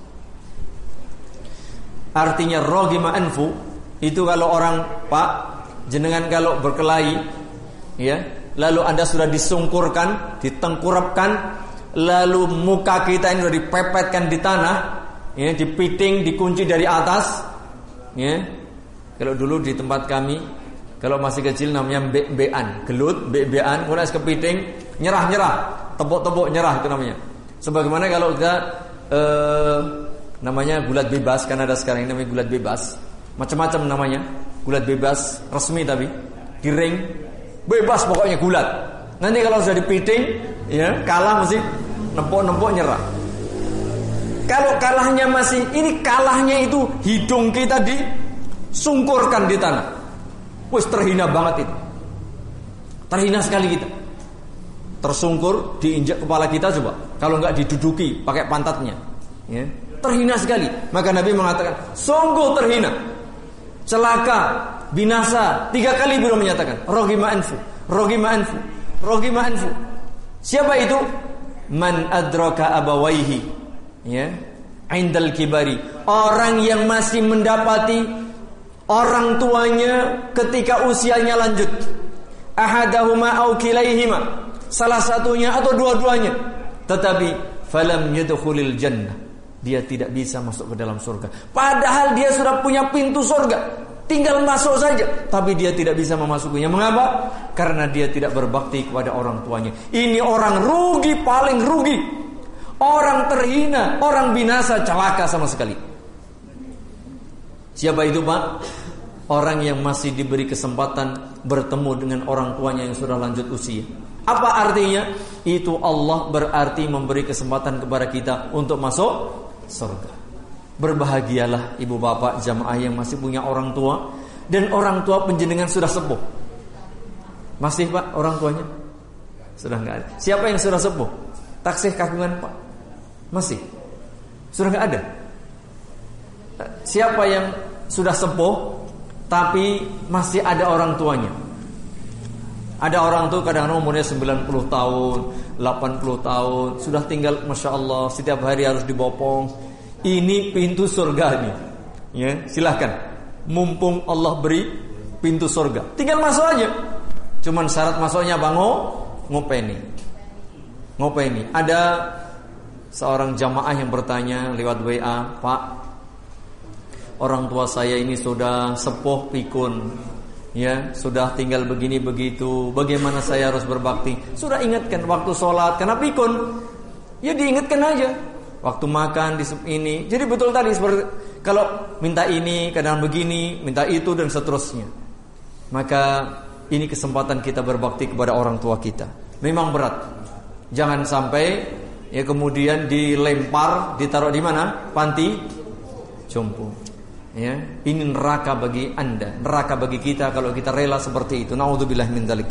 artinya ragima anfu itu kalau orang, Pak, jenengan kalau berkelahi ya, lalu Anda sudah disungkurkan, ditengkurapkan, lalu muka kita ini sudah dipepetkan di tanah ya, dipiting, dikunci dari atas ya. Kalau dulu di tempat kami, kalau masih kecil namanya be-bean, gelut, be-bean, kemudian kepiting, nyerah-nyerah, tepuk-tepuk nyerah itu namanya. Sebagaimana kalau kita eh, namanya gulat bebas, kan ada sekarang ini namanya gulat bebas, macam-macam namanya, gulat bebas resmi tapi giring, bebas pokoknya gulat. Nanti kalau sudah dipiting, ya kalah mesti nempuk-nempuk nyerah. Kalau kalahnya masih, ini kalahnya itu hidung kita disungkurkan di tanah. Wes terhina banget itu. Terhina sekali kita. Tersungkur, diinjak kepala kita coba. Kalau enggak diduduki pakai pantatnya, ya. Terhina sekali. Maka Nabi mengatakan, sungguh terhina, celaka, binasa. Tiga kali beliau menyatakan, rogima anfu, rogima anfu, rogima anfu. Siapa itu? Man adraka abawaihi, ya, indal kibari. Orang yang masih mendapati orang tuanya ketika usianya lanjut. Ahadahuma au kilaihima, salah satunya atau dua-duanya. Tetapi falam yadkhulil jannah, dia tidak bisa masuk ke dalam surga. Padahal dia sudah punya pintu surga, tinggal masuk saja, tapi dia tidak bisa memasukinya. Mengapa? Karena dia tidak berbakti kepada orang tuanya. Ini orang rugi, paling rugi, orang terhina, orang binasa, celaka sama sekali. Siapa itu, Pak? Orang yang masih diberi kesempatan bertemu dengan orang tuanya yang sudah lanjut usia. Apa artinya? Itu Allah berarti memberi kesempatan kepada kita untuk masuk surga. Berbahagialah ibu bapak jamaah yang masih punya orang tua, dan orang tua penjenengan sudah sepuh. Masih, Pak, orang tuanya? Sudah enggak ada. Siapa yang sudah sepuh? Taksih kagungan, Pak? Masih? Sudah enggak ada. Siapa yang sudah sepuh tapi masih ada orang tuanya? Ada orang tua kadang-kadang umurnya sembilan puluh tahun, delapan puluh tahun, sudah tinggal Masya Allah, setiap hari harus dibopong. Ini pintu surga nih, ya, silahkan. Mumpung Allah beri pintu surga, tinggal masuk aja. Cuman syarat masuknya bango, ngopeni, ngopeni. Ada seorang jamaah yang bertanya lewat W A, Pak, orang tua saya ini sudah sepuh pikun, ya, sudah tinggal begini begitu. Bagaimana saya harus berbakti? Sudah ingatkan waktu sholat, karena pikun, ya diingatkan aja. Waktu makan di ini. Jadi betul tadi seperti kalau minta ini, kadang begini, minta itu dan seterusnya. Maka ini kesempatan kita berbakti kepada orang tua kita. Memang berat. Jangan sampai ya kemudian dilempar, ditaruh di mana? Panti jompo. Ya, ini neraka bagi Anda, neraka bagi kita kalau kita rela seperti itu. Naudzubillah min dzalik.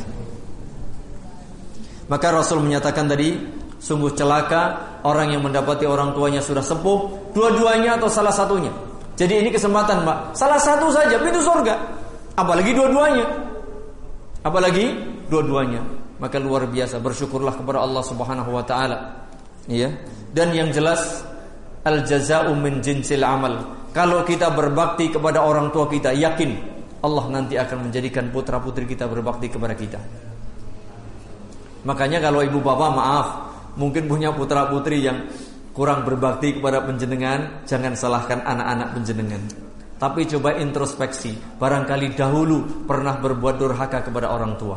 Maka Rasul menyatakan tadi, sungguh celaka orang yang mendapati orang tuanya sudah sepuh, dua-duanya atau salah satunya. Jadi ini kesempatan, Pak. Salah satu saja pintu surga. Apalagi dua-duanya. Apalagi dua-duanya. maka luar biasa, bersyukurlah kepada Allah Subhanahu wa taala. Ya. Dan yang jelas al jazaa'u min jinsil amal. Kalau kita berbakti kepada orang tua kita, yakin Allah nanti akan menjadikan putra-putri kita berbakti kepada kita. Makanya kalau ibu bapak maaf, mungkin punya putra-putri yang kurang berbakti kepada penjenengan, jangan salahkan anak-anak penjenengan. Tapi coba introspeksi, barangkali dahulu pernah berbuat durhaka kepada orang tua.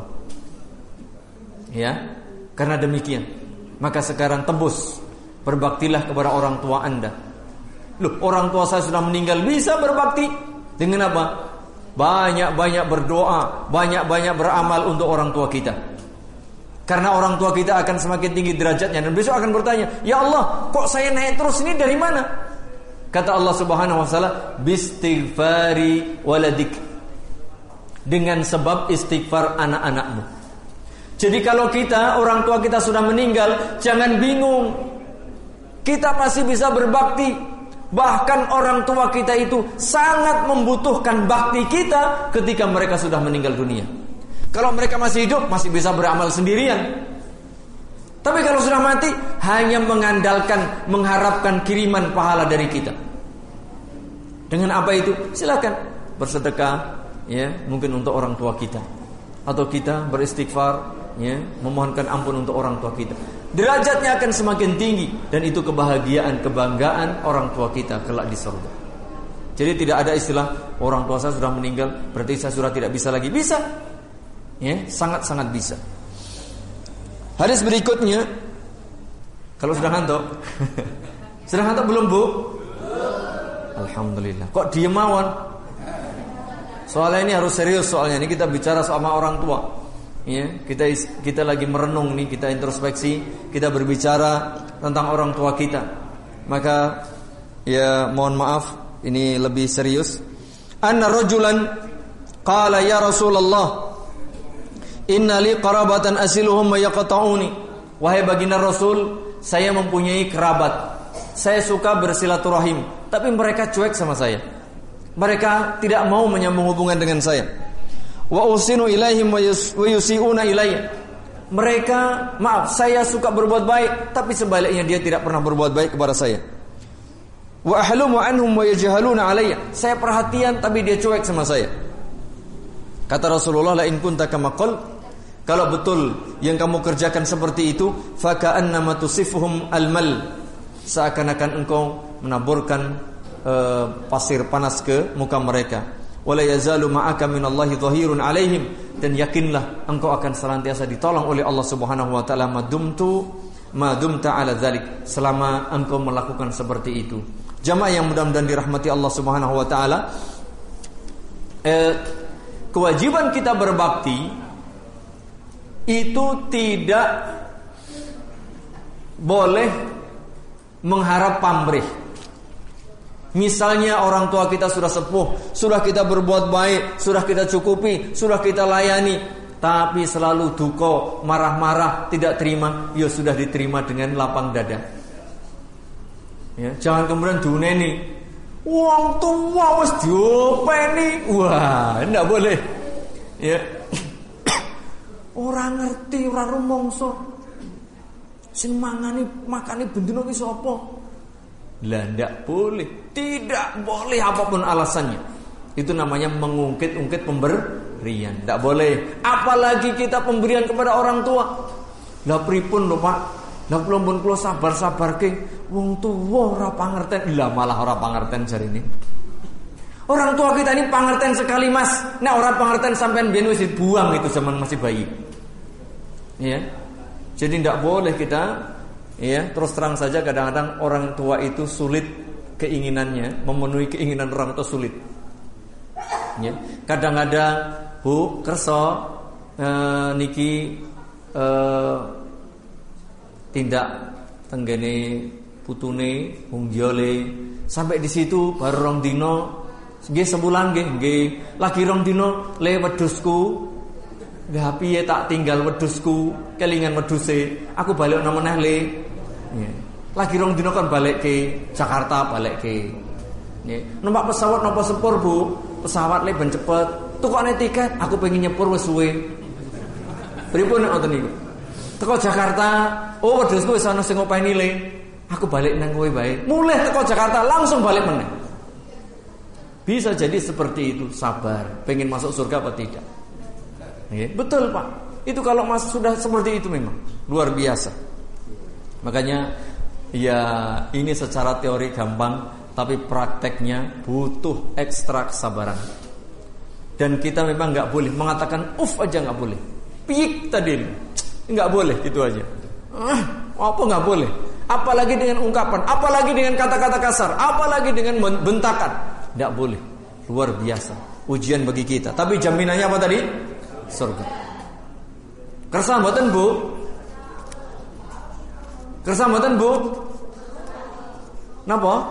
Ya, karena demikian, maka sekarang tebus, berbaktilah kepada orang tua Anda. Loh, orang tua saya sudah meninggal, bisa berbakti dengan apa? Banyak-banyak berdoa, banyak-banyak beramal untuk orang tua kita. Karena orang tua kita akan semakin tinggi derajatnya, dan besok akan bertanya, ya Allah, kok saya naik terus ini dari mana? Kata Allah Subhanahu wa taala, bistighfari waladik, dengan sebab istighfar anak-anakmu. Jadi kalau kita, orang tua kita sudah meninggal, jangan bingung. Kita pasti bisa berbakti. Bahkan orang tua kita itu sangat membutuhkan bakti kita ketika mereka sudah meninggal dunia. Kalau mereka masih hidup, masih bisa beramal sendirian. Tapi kalau sudah mati, hanya mengandalkan, mengharapkan kiriman pahala dari kita. Dengan apa itu? Silakan bersedekah, ya, mungkin untuk orang tua kita, atau kita beristighfar, ya, memohonkan ampun untuk orang tua kita. Derajatnya akan semakin tinggi, dan itu kebahagiaan, kebanggaan orang tua kita kelak di surga. Jadi tidak ada istilah orang tua saya sudah meninggal berarti saya sudah tidak bisa lagi. Bisa, ya, sangat-sangat bisa. Hadis berikutnya, kalau sudah ngantuk, sudah ngantuk belum bu? Alhamdulillah. Kok diem awan? Soalnya ini harus serius, soalnya ini kita bicara sama orang tua. Ya, kita kita lagi merenung nih, kita introspeksi, kita berbicara tentang orang tua kita. Maka ya mohon maaf, ini lebih serius. Anna rajulan qala ya Rasulullah, inna li qarabatan asiluhum wa yaqta'uni. Wahai baginda Rasul, saya mempunyai kerabat, saya suka bersilaturahim, tapi mereka cuek sama saya. Mereka tidak mau menyambung hubungan dengan saya. Wa usinu ilaihim wa yusiuna ilayya. Mereka, maaf, saya suka berbuat baik, tapi sebaliknya dia tidak pernah berbuat baik kepada saya. Wa ahlumu anhum wa yajhaluna alayya. Saya perhatian tapi dia cuek sama saya. Kata Rasulullah, la in kunta kama qul, kalau betul yang kamu kerjakan seperti itu, fa ka'annama tusifuhum almal, seakan-akan engkau menaburkan uh, pasir panas ke muka mereka. Wala yazalu ma'aka minallahi dhahirun alaihim, dan yakinlah engkau akan senantiasa ditolong oleh Allah Subhanahu wa taala madumtu madumta ala dzalik, selama engkau melakukan seperti itu. Jamaah yang mudah-mudahan dirahmati Allah Subhanahu wa taala, eh, kewajiban kita berbakti itu tidak boleh mengharap pamrih. Misalnya orang tua kita sudah sepuh, sudah kita berbuat baik, sudah kita cukupi, sudah kita layani, tapi selalu duka, marah-marah, tidak terima, ya sudah diterima dengan lapang dada. Ya, jangan kemudian duneni, wong tua wis diopeni, wah, ndak boleh. Ya, orang ngerti, orang rumongso, sing mangani makani bendino ki sapa? Lah ndak boleh, tidak boleh apapun alasannya. Itu namanya mengungkit-ungkit pemberian, ndak boleh. Apalagi kita pemberian kepada orang tua. Lah pripun lho Pak? Lah kula pun kula sabar-sabarke, wong tuwa ora pangerten. Lah malah ora pangerten jarine. Orang tua kita ini pangerten sekali Mas. Nek ora pangerten sampean biyen wis dibuang itu zaman masih bayi. Ya. Jadi ndak boleh kita, ya, terus terang saja kadang-kadang orang tua itu sulit keinginannya, memenuhi keinginan orang tua sulit. Ya. Kadang-kadang Bu kerso eh, niki eh, tindak tenggene putune wong jole sampai di situ baru rong dino, nggih sebulan nggih nggih lagi rong dino le wedhusku. Lah piye tak tinggal wedhusku, kelingan wedhuse, aku balik nang meneh le. Ya. Lagi rong dino kan balik ke Jakarta, balik ke. Ya. Numpak pesawat napa sepur, Bu? Pesawat le ben cepet. Tukokne tiket, aku pengen nyepur wis suwe. Pripun nek ngoten niku? Teko Jakarta, oh wedhusku wis ana sing ngopeni le. Aku balik nang kowe bae. Mulih teko Jakarta langsung balik meneh. Bisa jadi seperti itu, sabar. Pengen masuk surga apa tidak? Ya, betul Pak. Itu kalau mas sudah seperti itu memang luar biasa. Makanya ya ini secara teori gampang, tapi prakteknya butuh ekstra kesabaran. Dan kita memang nggak boleh mengatakan uff aja, nggak boleh. Piik tadi, nggak boleh gitu aja. Ah, apa nggak boleh? Apalagi dengan ungkapan, apalagi dengan kata-kata kasar, apalagi dengan bentakan, nggak boleh. Luar biasa ujian bagi kita. Tapi jaminannya apa tadi? Surga. Kersa mboten Bu? Kersa mboten Bu? Napa?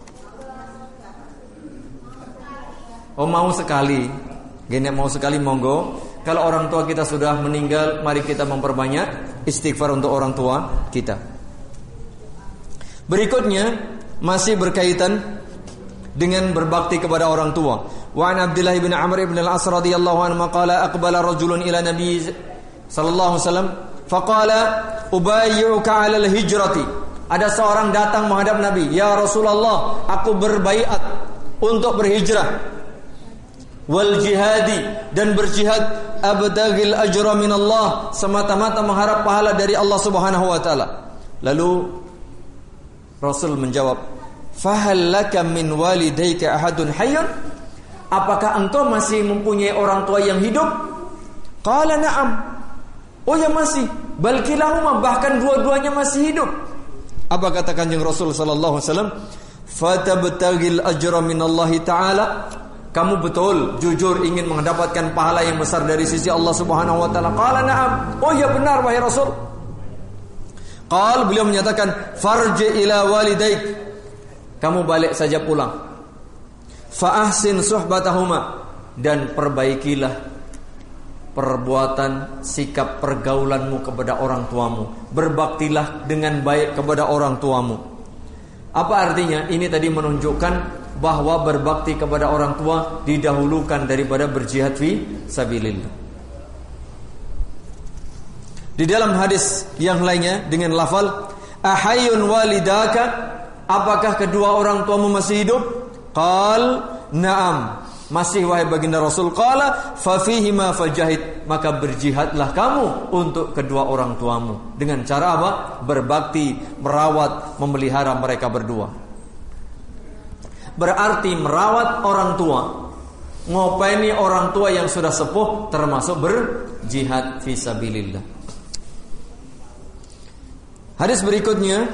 Oh mau sekali. Gini mau sekali monggo. Kalau orang tua kita sudah meninggal, mari kita memperbanyak istighfar untuk orang tua kita. Berikutnya masih berkaitan dengan berbakti kepada orang tua. Wa an Abdullah bin Amr bin Al-As radhiyallahu anhu qala aqbala rajulun ila Nabi sallallahu alaihi wasallam faqala ubayyi'uka 'ala al-hijrati. Ada seorang datang menghadap Nabi, "Ya Rasulullah, aku berbaiat untuk berhijrah. Wal jihadi, dan berjihad, abtaghil ajra min Allah, semata-mata mengharap pahala dari Allah Subhanahu wa taala." Lalu Rasul menjawab, "Fahal laka min walidayka ahadun hayyun?" Apakah engkau masih mempunyai orang tua yang hidup? Qala na'am. Oh ya masih. Bal kilahuma, bahkan dua-duanya masih hidup. Apa kata Kanjeng Rasul sallallahu alaihi wasallam? Fatabtaghil ajra min Allah taala. Kamu betul jujur ingin mendapatkan pahala yang besar dari sisi Allah Subhanahu wa taala. Qala na'am. Oh ya benar wahai Rasul. Qal, beliau menyatakan, farji ila walidaik. Kamu balik saja pulang. Fa ahsin suhbatahuma, dan perbaikilah perbuatan sikap pergaulanmu kepada orang tuamu. Berbaktilah dengan baik kepada orang tuamu. Apa artinya? Ini tadi menunjukkan bahwa berbakti kepada orang tua didahulukan daripada berjihad fi sabilillah. Di dalam hadis yang lainnya dengan lafal ahayyun walidaka, apakah kedua orang tuamu masih hidup? Qal na'am, masih wahai baginda Rasul. Qala fa fihi ma fajahid, maka berjihadlah kamu untuk kedua orang tuamu. Dengan cara apa? Berbakti, merawat, memelihara mereka berdua. Berarti merawat orang tua, ngopeni orang tua yang sudah sepuh, termasuk berjihad fisabilillah. Hadis berikutnya,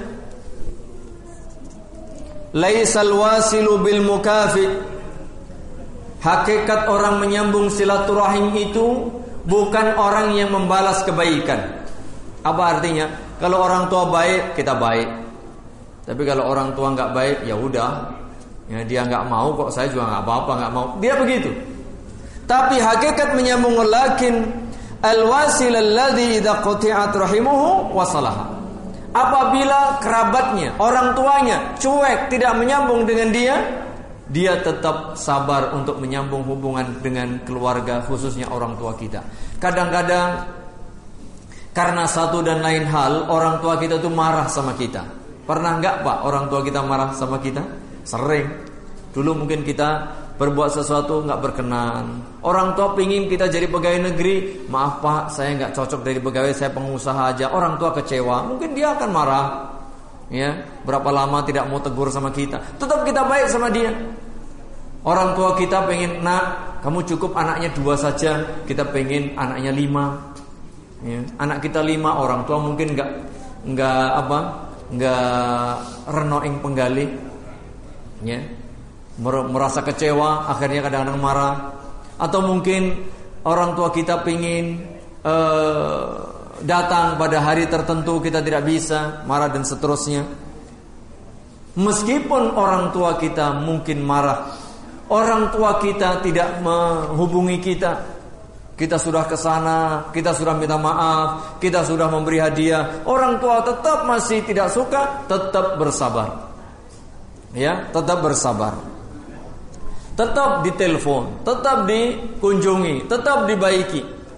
laisal wasilu bil mukafi. Hakikat orang menyambung silaturahim itu bukan orang yang membalas kebaikan. Apa artinya? Kalau orang tua baik, kita baik. Tapi kalau orang tua enggak baik, ya udah. Ya, dia enggak mau kok, saya juga enggak apa-apa, enggak mau. Dia begitu. Tapi hakikat menyambung, lakin al-wasil alladhi idza quti'at rahimuhu wasalaha. Apabila kerabatnya, orang tuanya cuek, tidak menyambung dengan dia, dia tetap sabar untuk menyambung hubungan dengan keluarga, khususnya orang tua kita. Kadang-kadang karena satu dan lain hal, orang tua kita itu marah sama kita. Pernah enggak Pak orang tua kita marah sama kita? Sering. Dulu mungkin kita berbuat sesuatu enggak berkenan. Orang tua pingin kita jadi pegawai negeri, maaf Pak, saya enggak cocok dari pegawai, saya pengusaha aja. Orang tua kecewa, mungkin dia akan marah. Ya, berapa lama tidak mau tegur sama kita, tetap kita baik sama dia. Orang tua kita pengen, nak, kamu cukup anaknya dua saja, kita pengen anaknya lima. Ya, anak kita lima, orang tua mungkin enggak enggak apa, enggak renoing penggali. Ya, merasa kecewa, akhirnya kadang-kadang marah. Atau mungkin orang tua kita pingin uh, datang pada hari tertentu, kita tidak bisa, marah dan seterusnya. Meskipun orang tua kita mungkin marah, orang tua kita tidak menghubungi kita, kita sudah ke sana, kita sudah minta maaf, kita sudah memberi hadiah, orang tua tetap masih tidak suka, tetap bersabar. Ya, tetap bersabar. Tetap ditelepon, tetap dikunjungi, tetap dibaiki.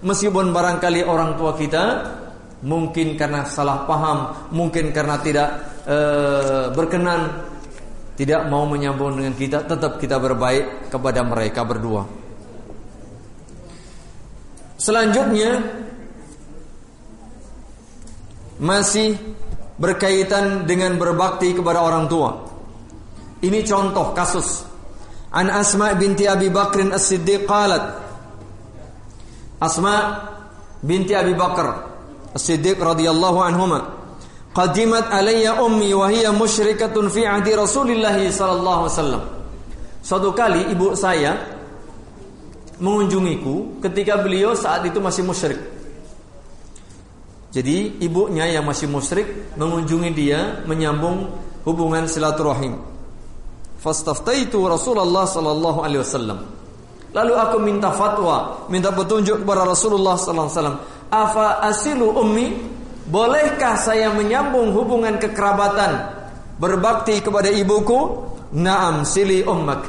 meskipun barangkali orang tua kita mungkin karena salah paham, mungkin karena tidak e, berkenan, tidak mau menyambung dengan kita, tetap kita berbaik kepada mereka berdua. Selanjutnya masih berkaitan dengan berbakti kepada orang tua. Ini contoh kasus. An Asma binti Abi Bakr As-Siddiq qalat, Asma binti Abi Bakar As-Siddiq radhiyallahu anhuma, qadimat alayya ummi wa hiya musyrikatun fi ahdi Rasulillah sallallahu alaihi wasallam. Suatu kali ibu saya mengunjungiku ketika beliau saat itu masih musyrik. Jadi ibunya yang masih musyrik mengunjungi dia, menyambung hubungan silaturahim. Fastaftaitu Rasulullah sallallahu alaihi wasallam. Lalu aku minta fatwa, minta petunjuk kepada Rasulullah sallallahu alaihi wasallam. Afa asilu ummi? Bolehkah saya menyambung hubungan kekerabatan, berbakti kepada ibuku? Naam, sili ummak.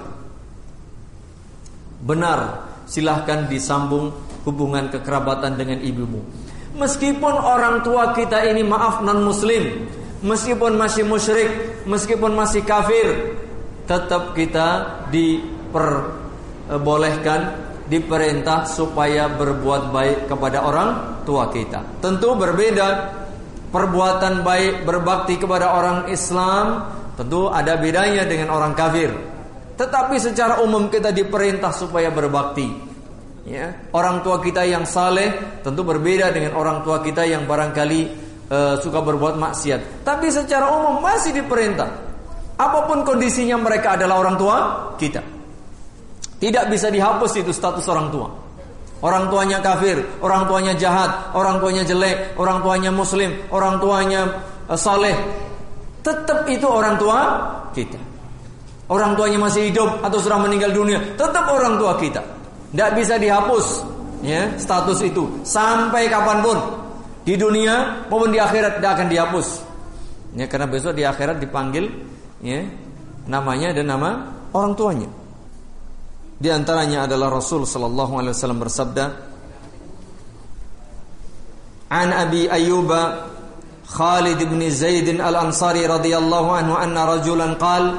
Benar, silahkan disambung hubungan kekerabatan dengan ibumu. Meskipun orang tua kita ini maaf non muslim, meskipun masih musyrik, meskipun masih kafir, tetap kita diperbolehkan, diperintah supaya berbuat baik kepada orang tua kita. Tentu berbeda perbuatan baik berbakti kepada orang Islam, tentu ada bedanya dengan orang kafir. Tetapi secara umum kita diperintah supaya berbakti. Ya, orang tua kita yang saleh tentu berbeda dengan orang tua kita yang barangkali uh, suka berbuat maksiat. Tapi secara umum masih diperintah. Apapun kondisinya mereka adalah orang tua kita. Tidak bisa dihapus itu status orang tua. Orang tuanya kafir, orang tuanya jahat, orang tuanya jelek, orang tuanya muslim, orang tuanya uh, saleh, tetap itu orang tua kita. Orang tuanya masih hidup atau sudah meninggal dunia, tetap orang tua kita. Tidak bisa dihapus ya, status itu sampai kapanpun, di dunia maupun di akhirat tidak akan dihapus ya, karena besok di akhirat dipanggil ya, namanya dan nama orang tuanya. Di antaranya adalah Rasul sallallahu alaihi wasallam bersabda, An Abi Ayyub Khalid bin Zaid Al-Ansari radhiyallahu anhu anna rajulan qala,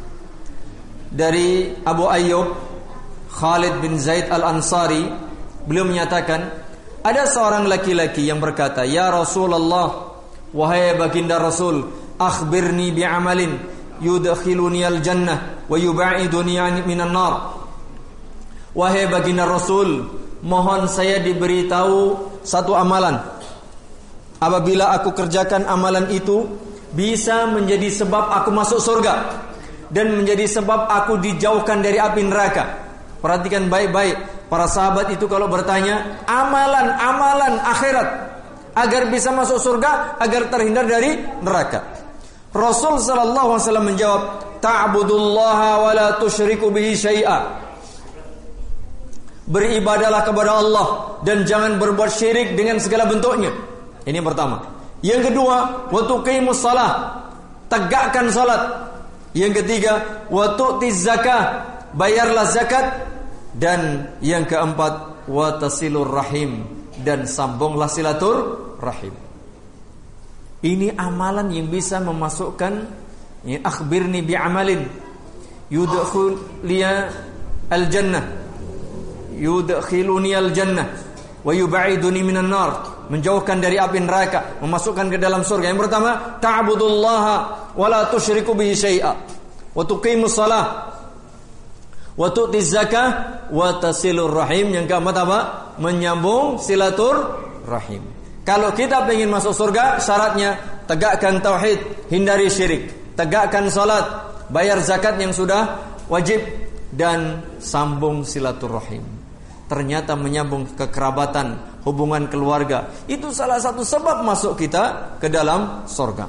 dari Abu Ayyub Khalid bin Zaid Al-Ansari, beliau menyatakan, ada seorang laki-laki yang berkata, Ya Rasulullah, wahai baginda Rasul, akhbirni bi'amalin yudkhiluni al-jannah wa yub'iduni minan nar. Wahai baginda Rasul, mohon saya diberitahu satu amalan. Apabila aku kerjakan amalan itu, bisa menjadi sebab aku masuk surga dan menjadi sebab aku dijauhkan dari api neraka. Perhatikan baik-baik, para sahabat itu kalau bertanya amalan-amalan akhirat agar bisa masuk surga, agar terhindar dari neraka. Rasul sallallahu alaihi wasallam menjawab, ta'budullaha wa la tusyriku bihi syai'a. Beribadalah kepada Allah dan jangan berbuat syirik dengan segala bentuknya. Ini yang pertama. Yang kedua, wa tuqimus shalah, tegakkan salat. Yang ketiga, wa tu'tiz zakah, bayarlah zakat. Dan yang keempat, wa tasilur rahim, dan sambunglah silatur rahim. Ini amalan yang bisa memasukkan ya, akhbirni bi'amalin yudkhil liya al-jannah, yudkhiluni al-jannah wa yub'iduni minan nar, menjauhkan dari api neraka, memasukkan ke dalam surga. Yang pertama, ta'budullaha wa la tusyriku bihi syai'a, wa tuqimus shalah, wa tu'tiz zakah, wa tasilur rahim. Yang keempat apa? Menyambung silatur rahim. Kalau kita ingin masuk surga, syaratnya tegakkan tauhid, hindari syirik, tegakkan salat, bayar zakat yang sudah wajib, dan sambung silaturahim. Ternyata menyambung kekerabatan, hubungan keluarga, itu salah satu sebab masuk kita ke dalam surga.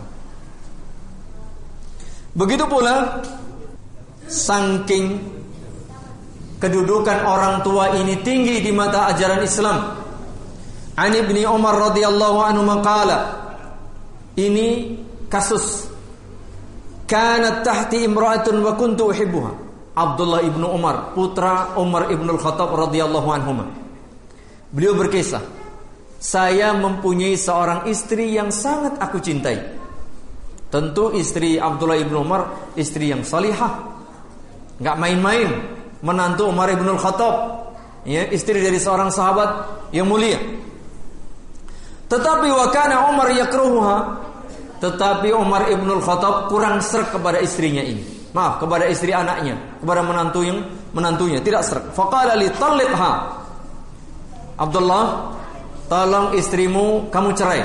Begitu pula saking kedudukan orang tua ini tinggi di mata ajaran Islam. An Ibni Umar radhiyallahu anhu maqala, ini kasus, kanat tahti imra'atun wa kuntu uhibbuha. Abdullah ibnu Umar, putra Umar ibnu Al-Khattab radhiyallahu anhuma. Beliau berkisah, saya mempunyai seorang istri yang sangat aku cintai. Tentu istri Abdullah ibn Umar istri yang salihah, nggak main-main, menantu Umar ibn al-Khattab, ya, istri dari seorang sahabat yang mulia. Tetapi wa kana Umar yakruhuha, tetapi Umar ibn al-Khattab kurang sreg kepada istrinya ini. Maaf, kepada istri anaknya, kepada menantu yang menantunya tidak sreg. Faqala li talliqha, Abdullah, tolong istrimu kamu cerai.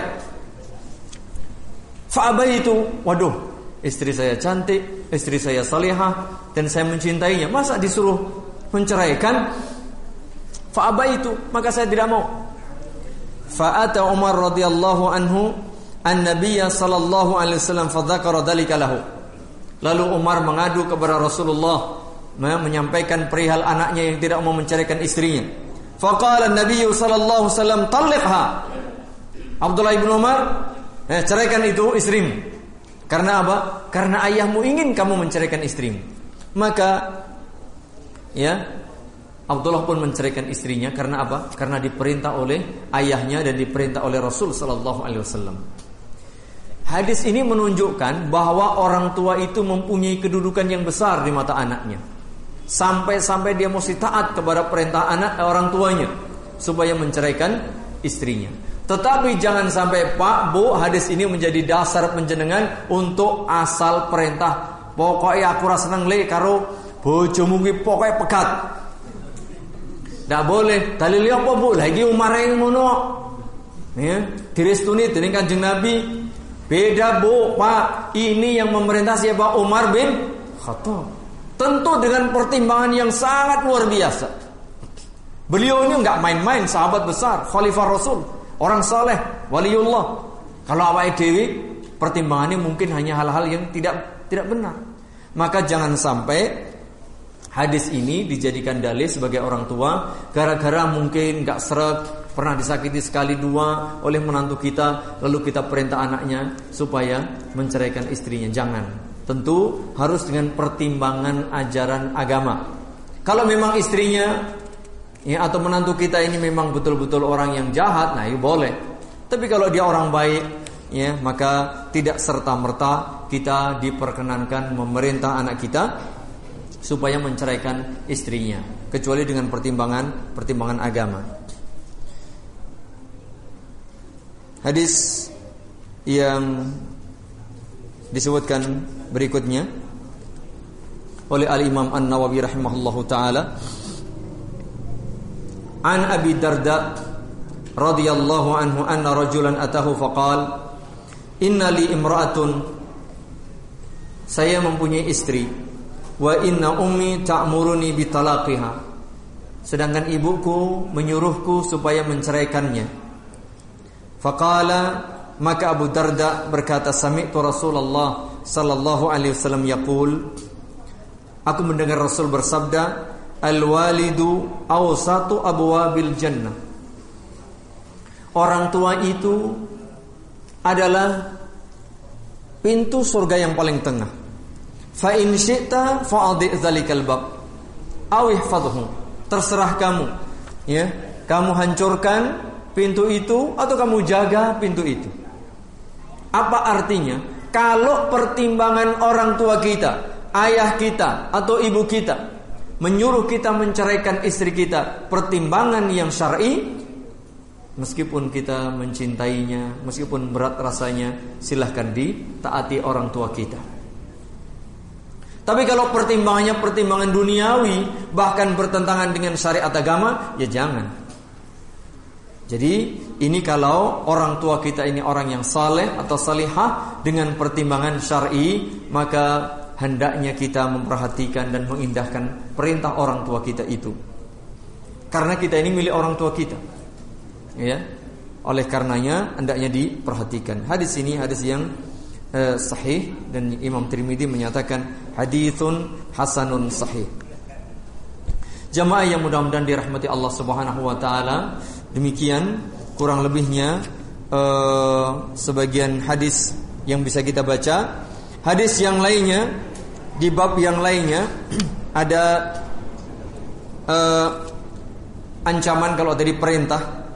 Fa'abaitu, waduh, istri saya cantik, istri saya salihah, dan saya mencintainya, masa disuruh menceraikan? Fa'abaitu, maka saya tidak mau. Fa'ata Umar radhiyallahu anhu an-nabiyya sallallahu alaihi wasallam fadzakara dzalika lahu. Lalu Umar mengadu kepada Rasulullah, menyampaikan perihal anaknya yang tidak mau menceraikan istrinya. Faqala an-nabiy sallallahu alaihi wasallam talliqha. Abdullah bin Umar, eh, ceraikan itu istrimu. Karena apa? Karena ayahmu ingin kamu menceraikan istrimu. Maka ya, Abdullah pun menceraikan istrinya karena apa? Karena diperintah oleh ayahnya dan diperintah oleh Rasul sallallahu alaihi wasallam. Hadis ini menunjukkan bahwa orang tua itu mempunyai kedudukan yang besar di mata anaknya. Sampai-sampai dia mesti taat kepada perintah anak orang tuanya supaya menceraikan istrinya. Tetapi jangan sampai Pak, Bu, hadis ini menjadi dasar penjenengan untuk asal perintah. Pokoknya aku rasa seneng le karo bojomu ki pokoke pegat. Ndak boleh. Dalile apa, Bu? Lagi Umar yang ngono. Ya, direstuni dening Kanjeng Nabi. Beda, Bu, Pak. Ini yang memerintah siapa? Umar bin Khattab. Tentu dengan pertimbangan yang sangat luar biasa. Beliau ini enggak main-main, sahabat besar, khalifah Rasul, orang saleh, waliullah. Kalau awake dhewe pertimbangannya mungkin hanya hal-hal yang tidak tidak benar. Maka jangan sampai hadis ini dijadikan dalil sebagai orang tua gara-gara mungkin enggak sreg, pernah disakiti sekali dua oleh menantu kita, lalu kita perintah anaknya supaya menceraikan istrinya. Jangan. Tentu harus dengan pertimbangan ajaran agama. Kalau memang istrinya ya, atau menantu kita ini memang betul-betul orang yang jahat, nah itu boleh. Tapi kalau dia orang baik, ya, maka tidak serta-merta kita diperkenankan memerintah anak kita supaya menceraikan istrinya, kecuali dengan pertimbangan pertimbangan agama. Hadis yang disebutkan berikutnya oleh Al-Imam An-Nawawi rahimahullahu taala, an Abi Darda radhiyallahu anhu anna rajulan atahu faqala inna li imra'atun, saya mempunyai istri, wa inna ummi ta'muruni bitalaqiha, sedangkan ibuku menyuruhku supaya menceraikannya. Faqala, maka Abu Darda berkata, sami'tu Rasulullah sallallahu alaihi wasallam yaqul, aku mendengar Rasul bersabda, al-walidu awsatu abwabil jannah, orang tua itu adalah pintu surga yang paling tengah. Fa in syi'ta fa'adhi dzalikal bab aw ihfadhhu, terserah kamu, ya, kamu hancurkan pintu itu atau kamu jaga pintu itu. Apa artinya? Kalau pertimbangan orang tua kita, ayah kita atau ibu kita menyuruh kita menceraikan istri kita, pertimbangan yang syar'i, meskipun kita mencintainya, meskipun berat rasanya, silahkan ditaati orang tua kita. Tapi kalau pertimbangannya pertimbangan duniawi, bahkan bertentangan dengan syariat agama, ya jangan. Jadi ini kalau orang tua kita ini orang yang saleh atau salihah dengan pertimbangan syar'i, maka hendaknya kita memperhatikan dan mengindahkan perintah orang tua kita itu. Karena kita ini milik orang tua kita, ya. Oleh karenanya hendaknya diperhatikan. Hadis ini hadis yang eh, sahih, dan Imam Tirmidzi menyatakan haditsun hasanun sahih. Jamaah yang mudah-mudahan dirahmati Allah Subhanahu wa taala, demikian kurang lebihnya uh, sebagian hadis yang bisa kita baca. Hadis yang lainnya, di bab yang lainnya ada uh, ancaman kalau tadi perintah,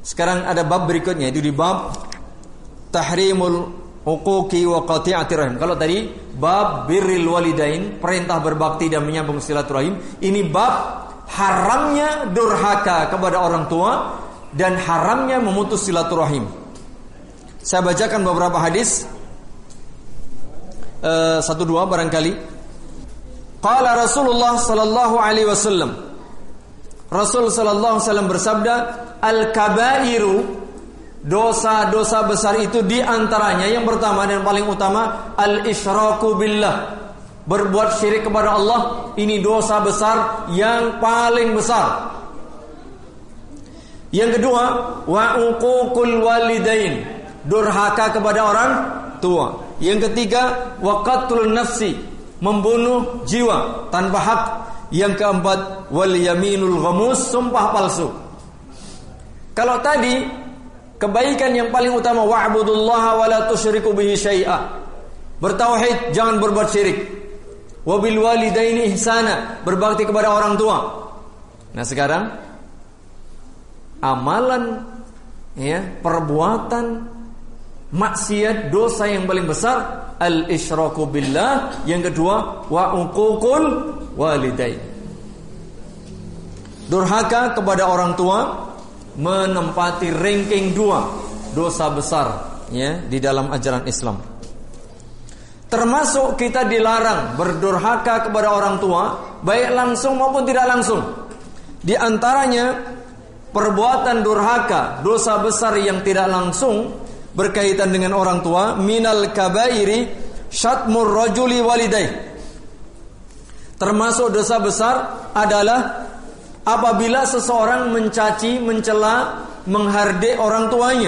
Sekarang ada bab berikutnya, itu di bab tahrimul uquqi wa qati'atir rahim. Kalau tadi bab birril walidain, perintah berbakti dan menyambung silaturahim, ini bab haramnya durhaka kepada orang tua dan haramnya memutus silaturahim. Saya bacakan beberapa hadis, uh, satu dua barangkali. Qala Rasulullah sallallahu alaihi wasallam, Rasul sallallahu alaihi wasallam bersabda, al-kabairu, dosa-dosa besar itu di antaranya yang pertama dan paling utama al-isyraku billah, berbuat syirik kepada Allah. Ini dosa besar yang paling besar. Yang kedua, wa uququl walidain, durhaka kepada orang tua. Yang ketiga, wa qatlun nafsi, membunuh jiwa tanpa hak. Yang keempat, wal yaminul ghamus, sumpah palsu. Kalau tadi kebaikan yang paling utama wa'budullaha wa la tusyriku bihi syai'a, bertauhid, jangan berbuat syirik. Wa bil walidaini ihsana, berbakti kepada orang tua. Nah sekarang amalan, ya, perbuatan maksiat, dosa yang paling besar al-isyraku billah. Yang kedua, wa uququl walidain, durhaka kepada orang tua, menempati ranking dua dosa besar, ya, di dalam ajaran Islam. Termasuk kita dilarang berdurhaka kepada orang tua, baik langsung maupun tidak langsung. Di antaranya perbuatan durhaka, dosa besar yang tidak langsung berkaitan dengan orang tua, minal kabairi syatmur rajuli walidayh. Termasuk dosa besar adalah apabila seseorang mencaci, mencela, menghardik orang tuanya.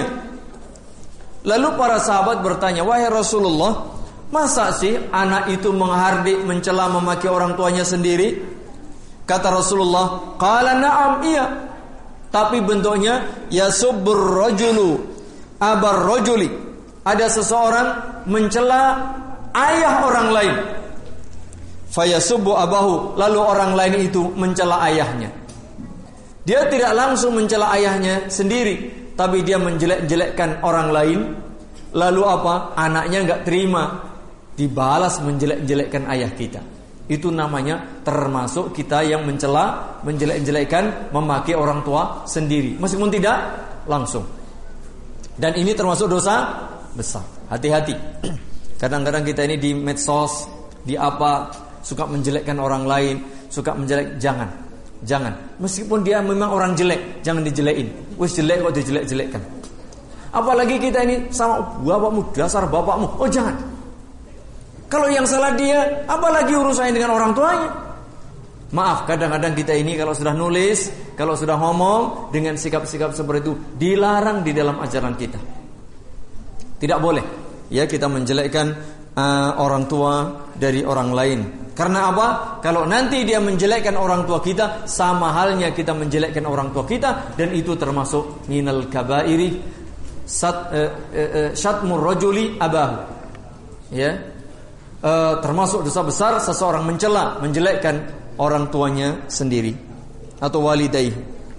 Lalu para sahabat bertanya, wahai Rasulullah, masa sih anak itu menghardik, mencela, memaki orang tuanya sendiri? Kata Rasulullah, qala na'am, iya. Tapi bentuknya yasubbur rajulu abar rajuli, ada seseorang mencela ayah orang lain. Fayasubbu abahu, lalu orang lain itu mencela ayahnya. Dia tidak langsung mencela ayahnya sendiri, tapi dia menjelek-jelekkan orang lain. Lalu apa? Anaknya enggak terima, dibalas menjelek-jelekkan ayah kita. Itu namanya termasuk kita yang mencela, menjelek-jelekkan, memaki orang tua sendiri, meskipun tidak langsung. Dan ini termasuk dosa besar. Hati-hati. Kadang-kadang kita ini di medsos, di apa, suka menjelekkan orang lain, suka menjelek. Jangan, jangan. Meskipun dia memang orang jelek, jangan dijelekin. Wis jelek kok dijelek-jelekkan. Apalagi kita ini sama bapakmu, dasar bapakmu. Oh jangan. Kalau yang salah dia, apalagi urusannya dengan orang tuanya. Maaf, kadang-kadang kita ini kalau sudah nulis, kalau sudah ngomong dengan sikap-sikap seperti itu, dilarang di dalam ajaran kita. Tidak boleh, ya, kita menjelekkan uh, orang tua dari orang lain. Karena apa? Kalau nanti dia menjelekkan orang tua kita, sama halnya kita menjelekkan orang tua kita, dan itu termasuk minal kabairi sat uh, uh, uh, syatmur rajuli abahu. Ya. Uh, termasuk dosa besar seseorang mencela, menjelekkan orang tuanya sendiri atau walidayh.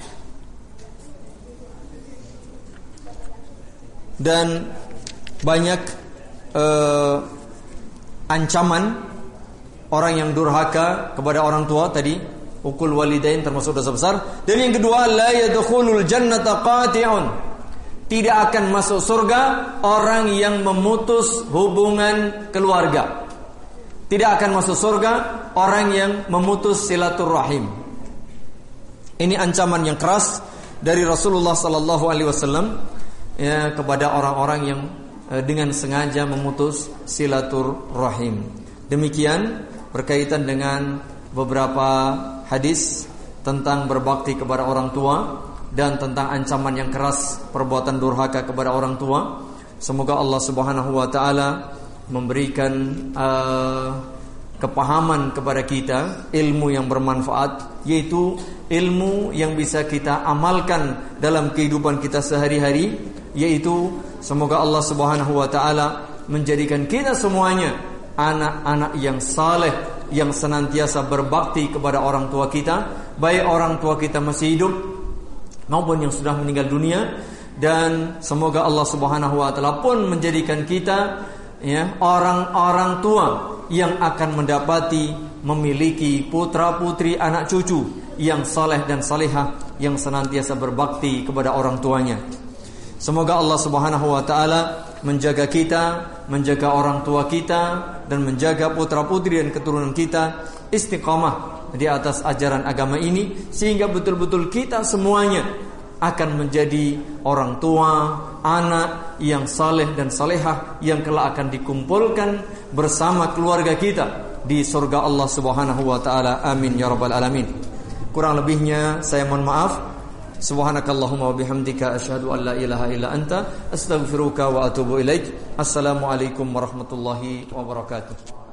Dan banyak uh, ancaman orang yang durhaka kepada orang tua tadi, ukul walidain termasuk dosa besar. Dan yang kedua, la yadkhulul jannata qati'un, tidak akan masuk surga orang yang memutus hubungan keluarga. Tidak akan masuk surga orang yang memutus silaturahim. Ini ancaman yang keras dari Rasulullah sallallahu alaihi wasallam, ya, kepada orang-orang yang eh, dengan sengaja memutus silaturahim. Demikian berkaitan dengan beberapa hadis tentang berbakti kepada orang tua dan tentang ancaman yang keras perbuatan durhaka kepada orang tua. Semoga Allah Subhanahu wa taala memberikan uh, kepahaman kepada kita, ilmu yang bermanfaat, yaitu ilmu yang bisa kita amalkan dalam kehidupan kita sehari-hari, yaitu semoga Allah Subhanahu wa taala menjadikan kita semuanya anak-anak yang saleh, yang senantiasa berbakti kepada orang tua kita, baik orang tua kita masih hidup maupun yang sudah meninggal dunia, dan semoga Allah Subhanahu wa taala pun menjadikan kita ya orang-orang tua yang akan mendapati memiliki putra-putri, anak cucu yang saleh dan salihah, yang senantiasa berbakti kepada orang tuanya. Semoga Allah Subhanahu wa taala menjaga kita, menjaga orang tua kita, dan menjaga putra-putri dan keturunan kita istiqamah di atas ajaran agama ini, sehingga betul-betul kita semuanya akan menjadi orang tua, anak yang saleh dan salehah, yang kelak akan dikumpulkan bersama keluarga kita di surga Allah Subhanahu wa taala. Amin ya rabbal alamin. Kurang lebihnya saya mohon maaf. Subhanakallahumma wa bihamdika asyhadu an la ilaha illa anta astaghfiruka wa atubu ilaik. Assalamualaikum warahmatullahi wabarakatuh.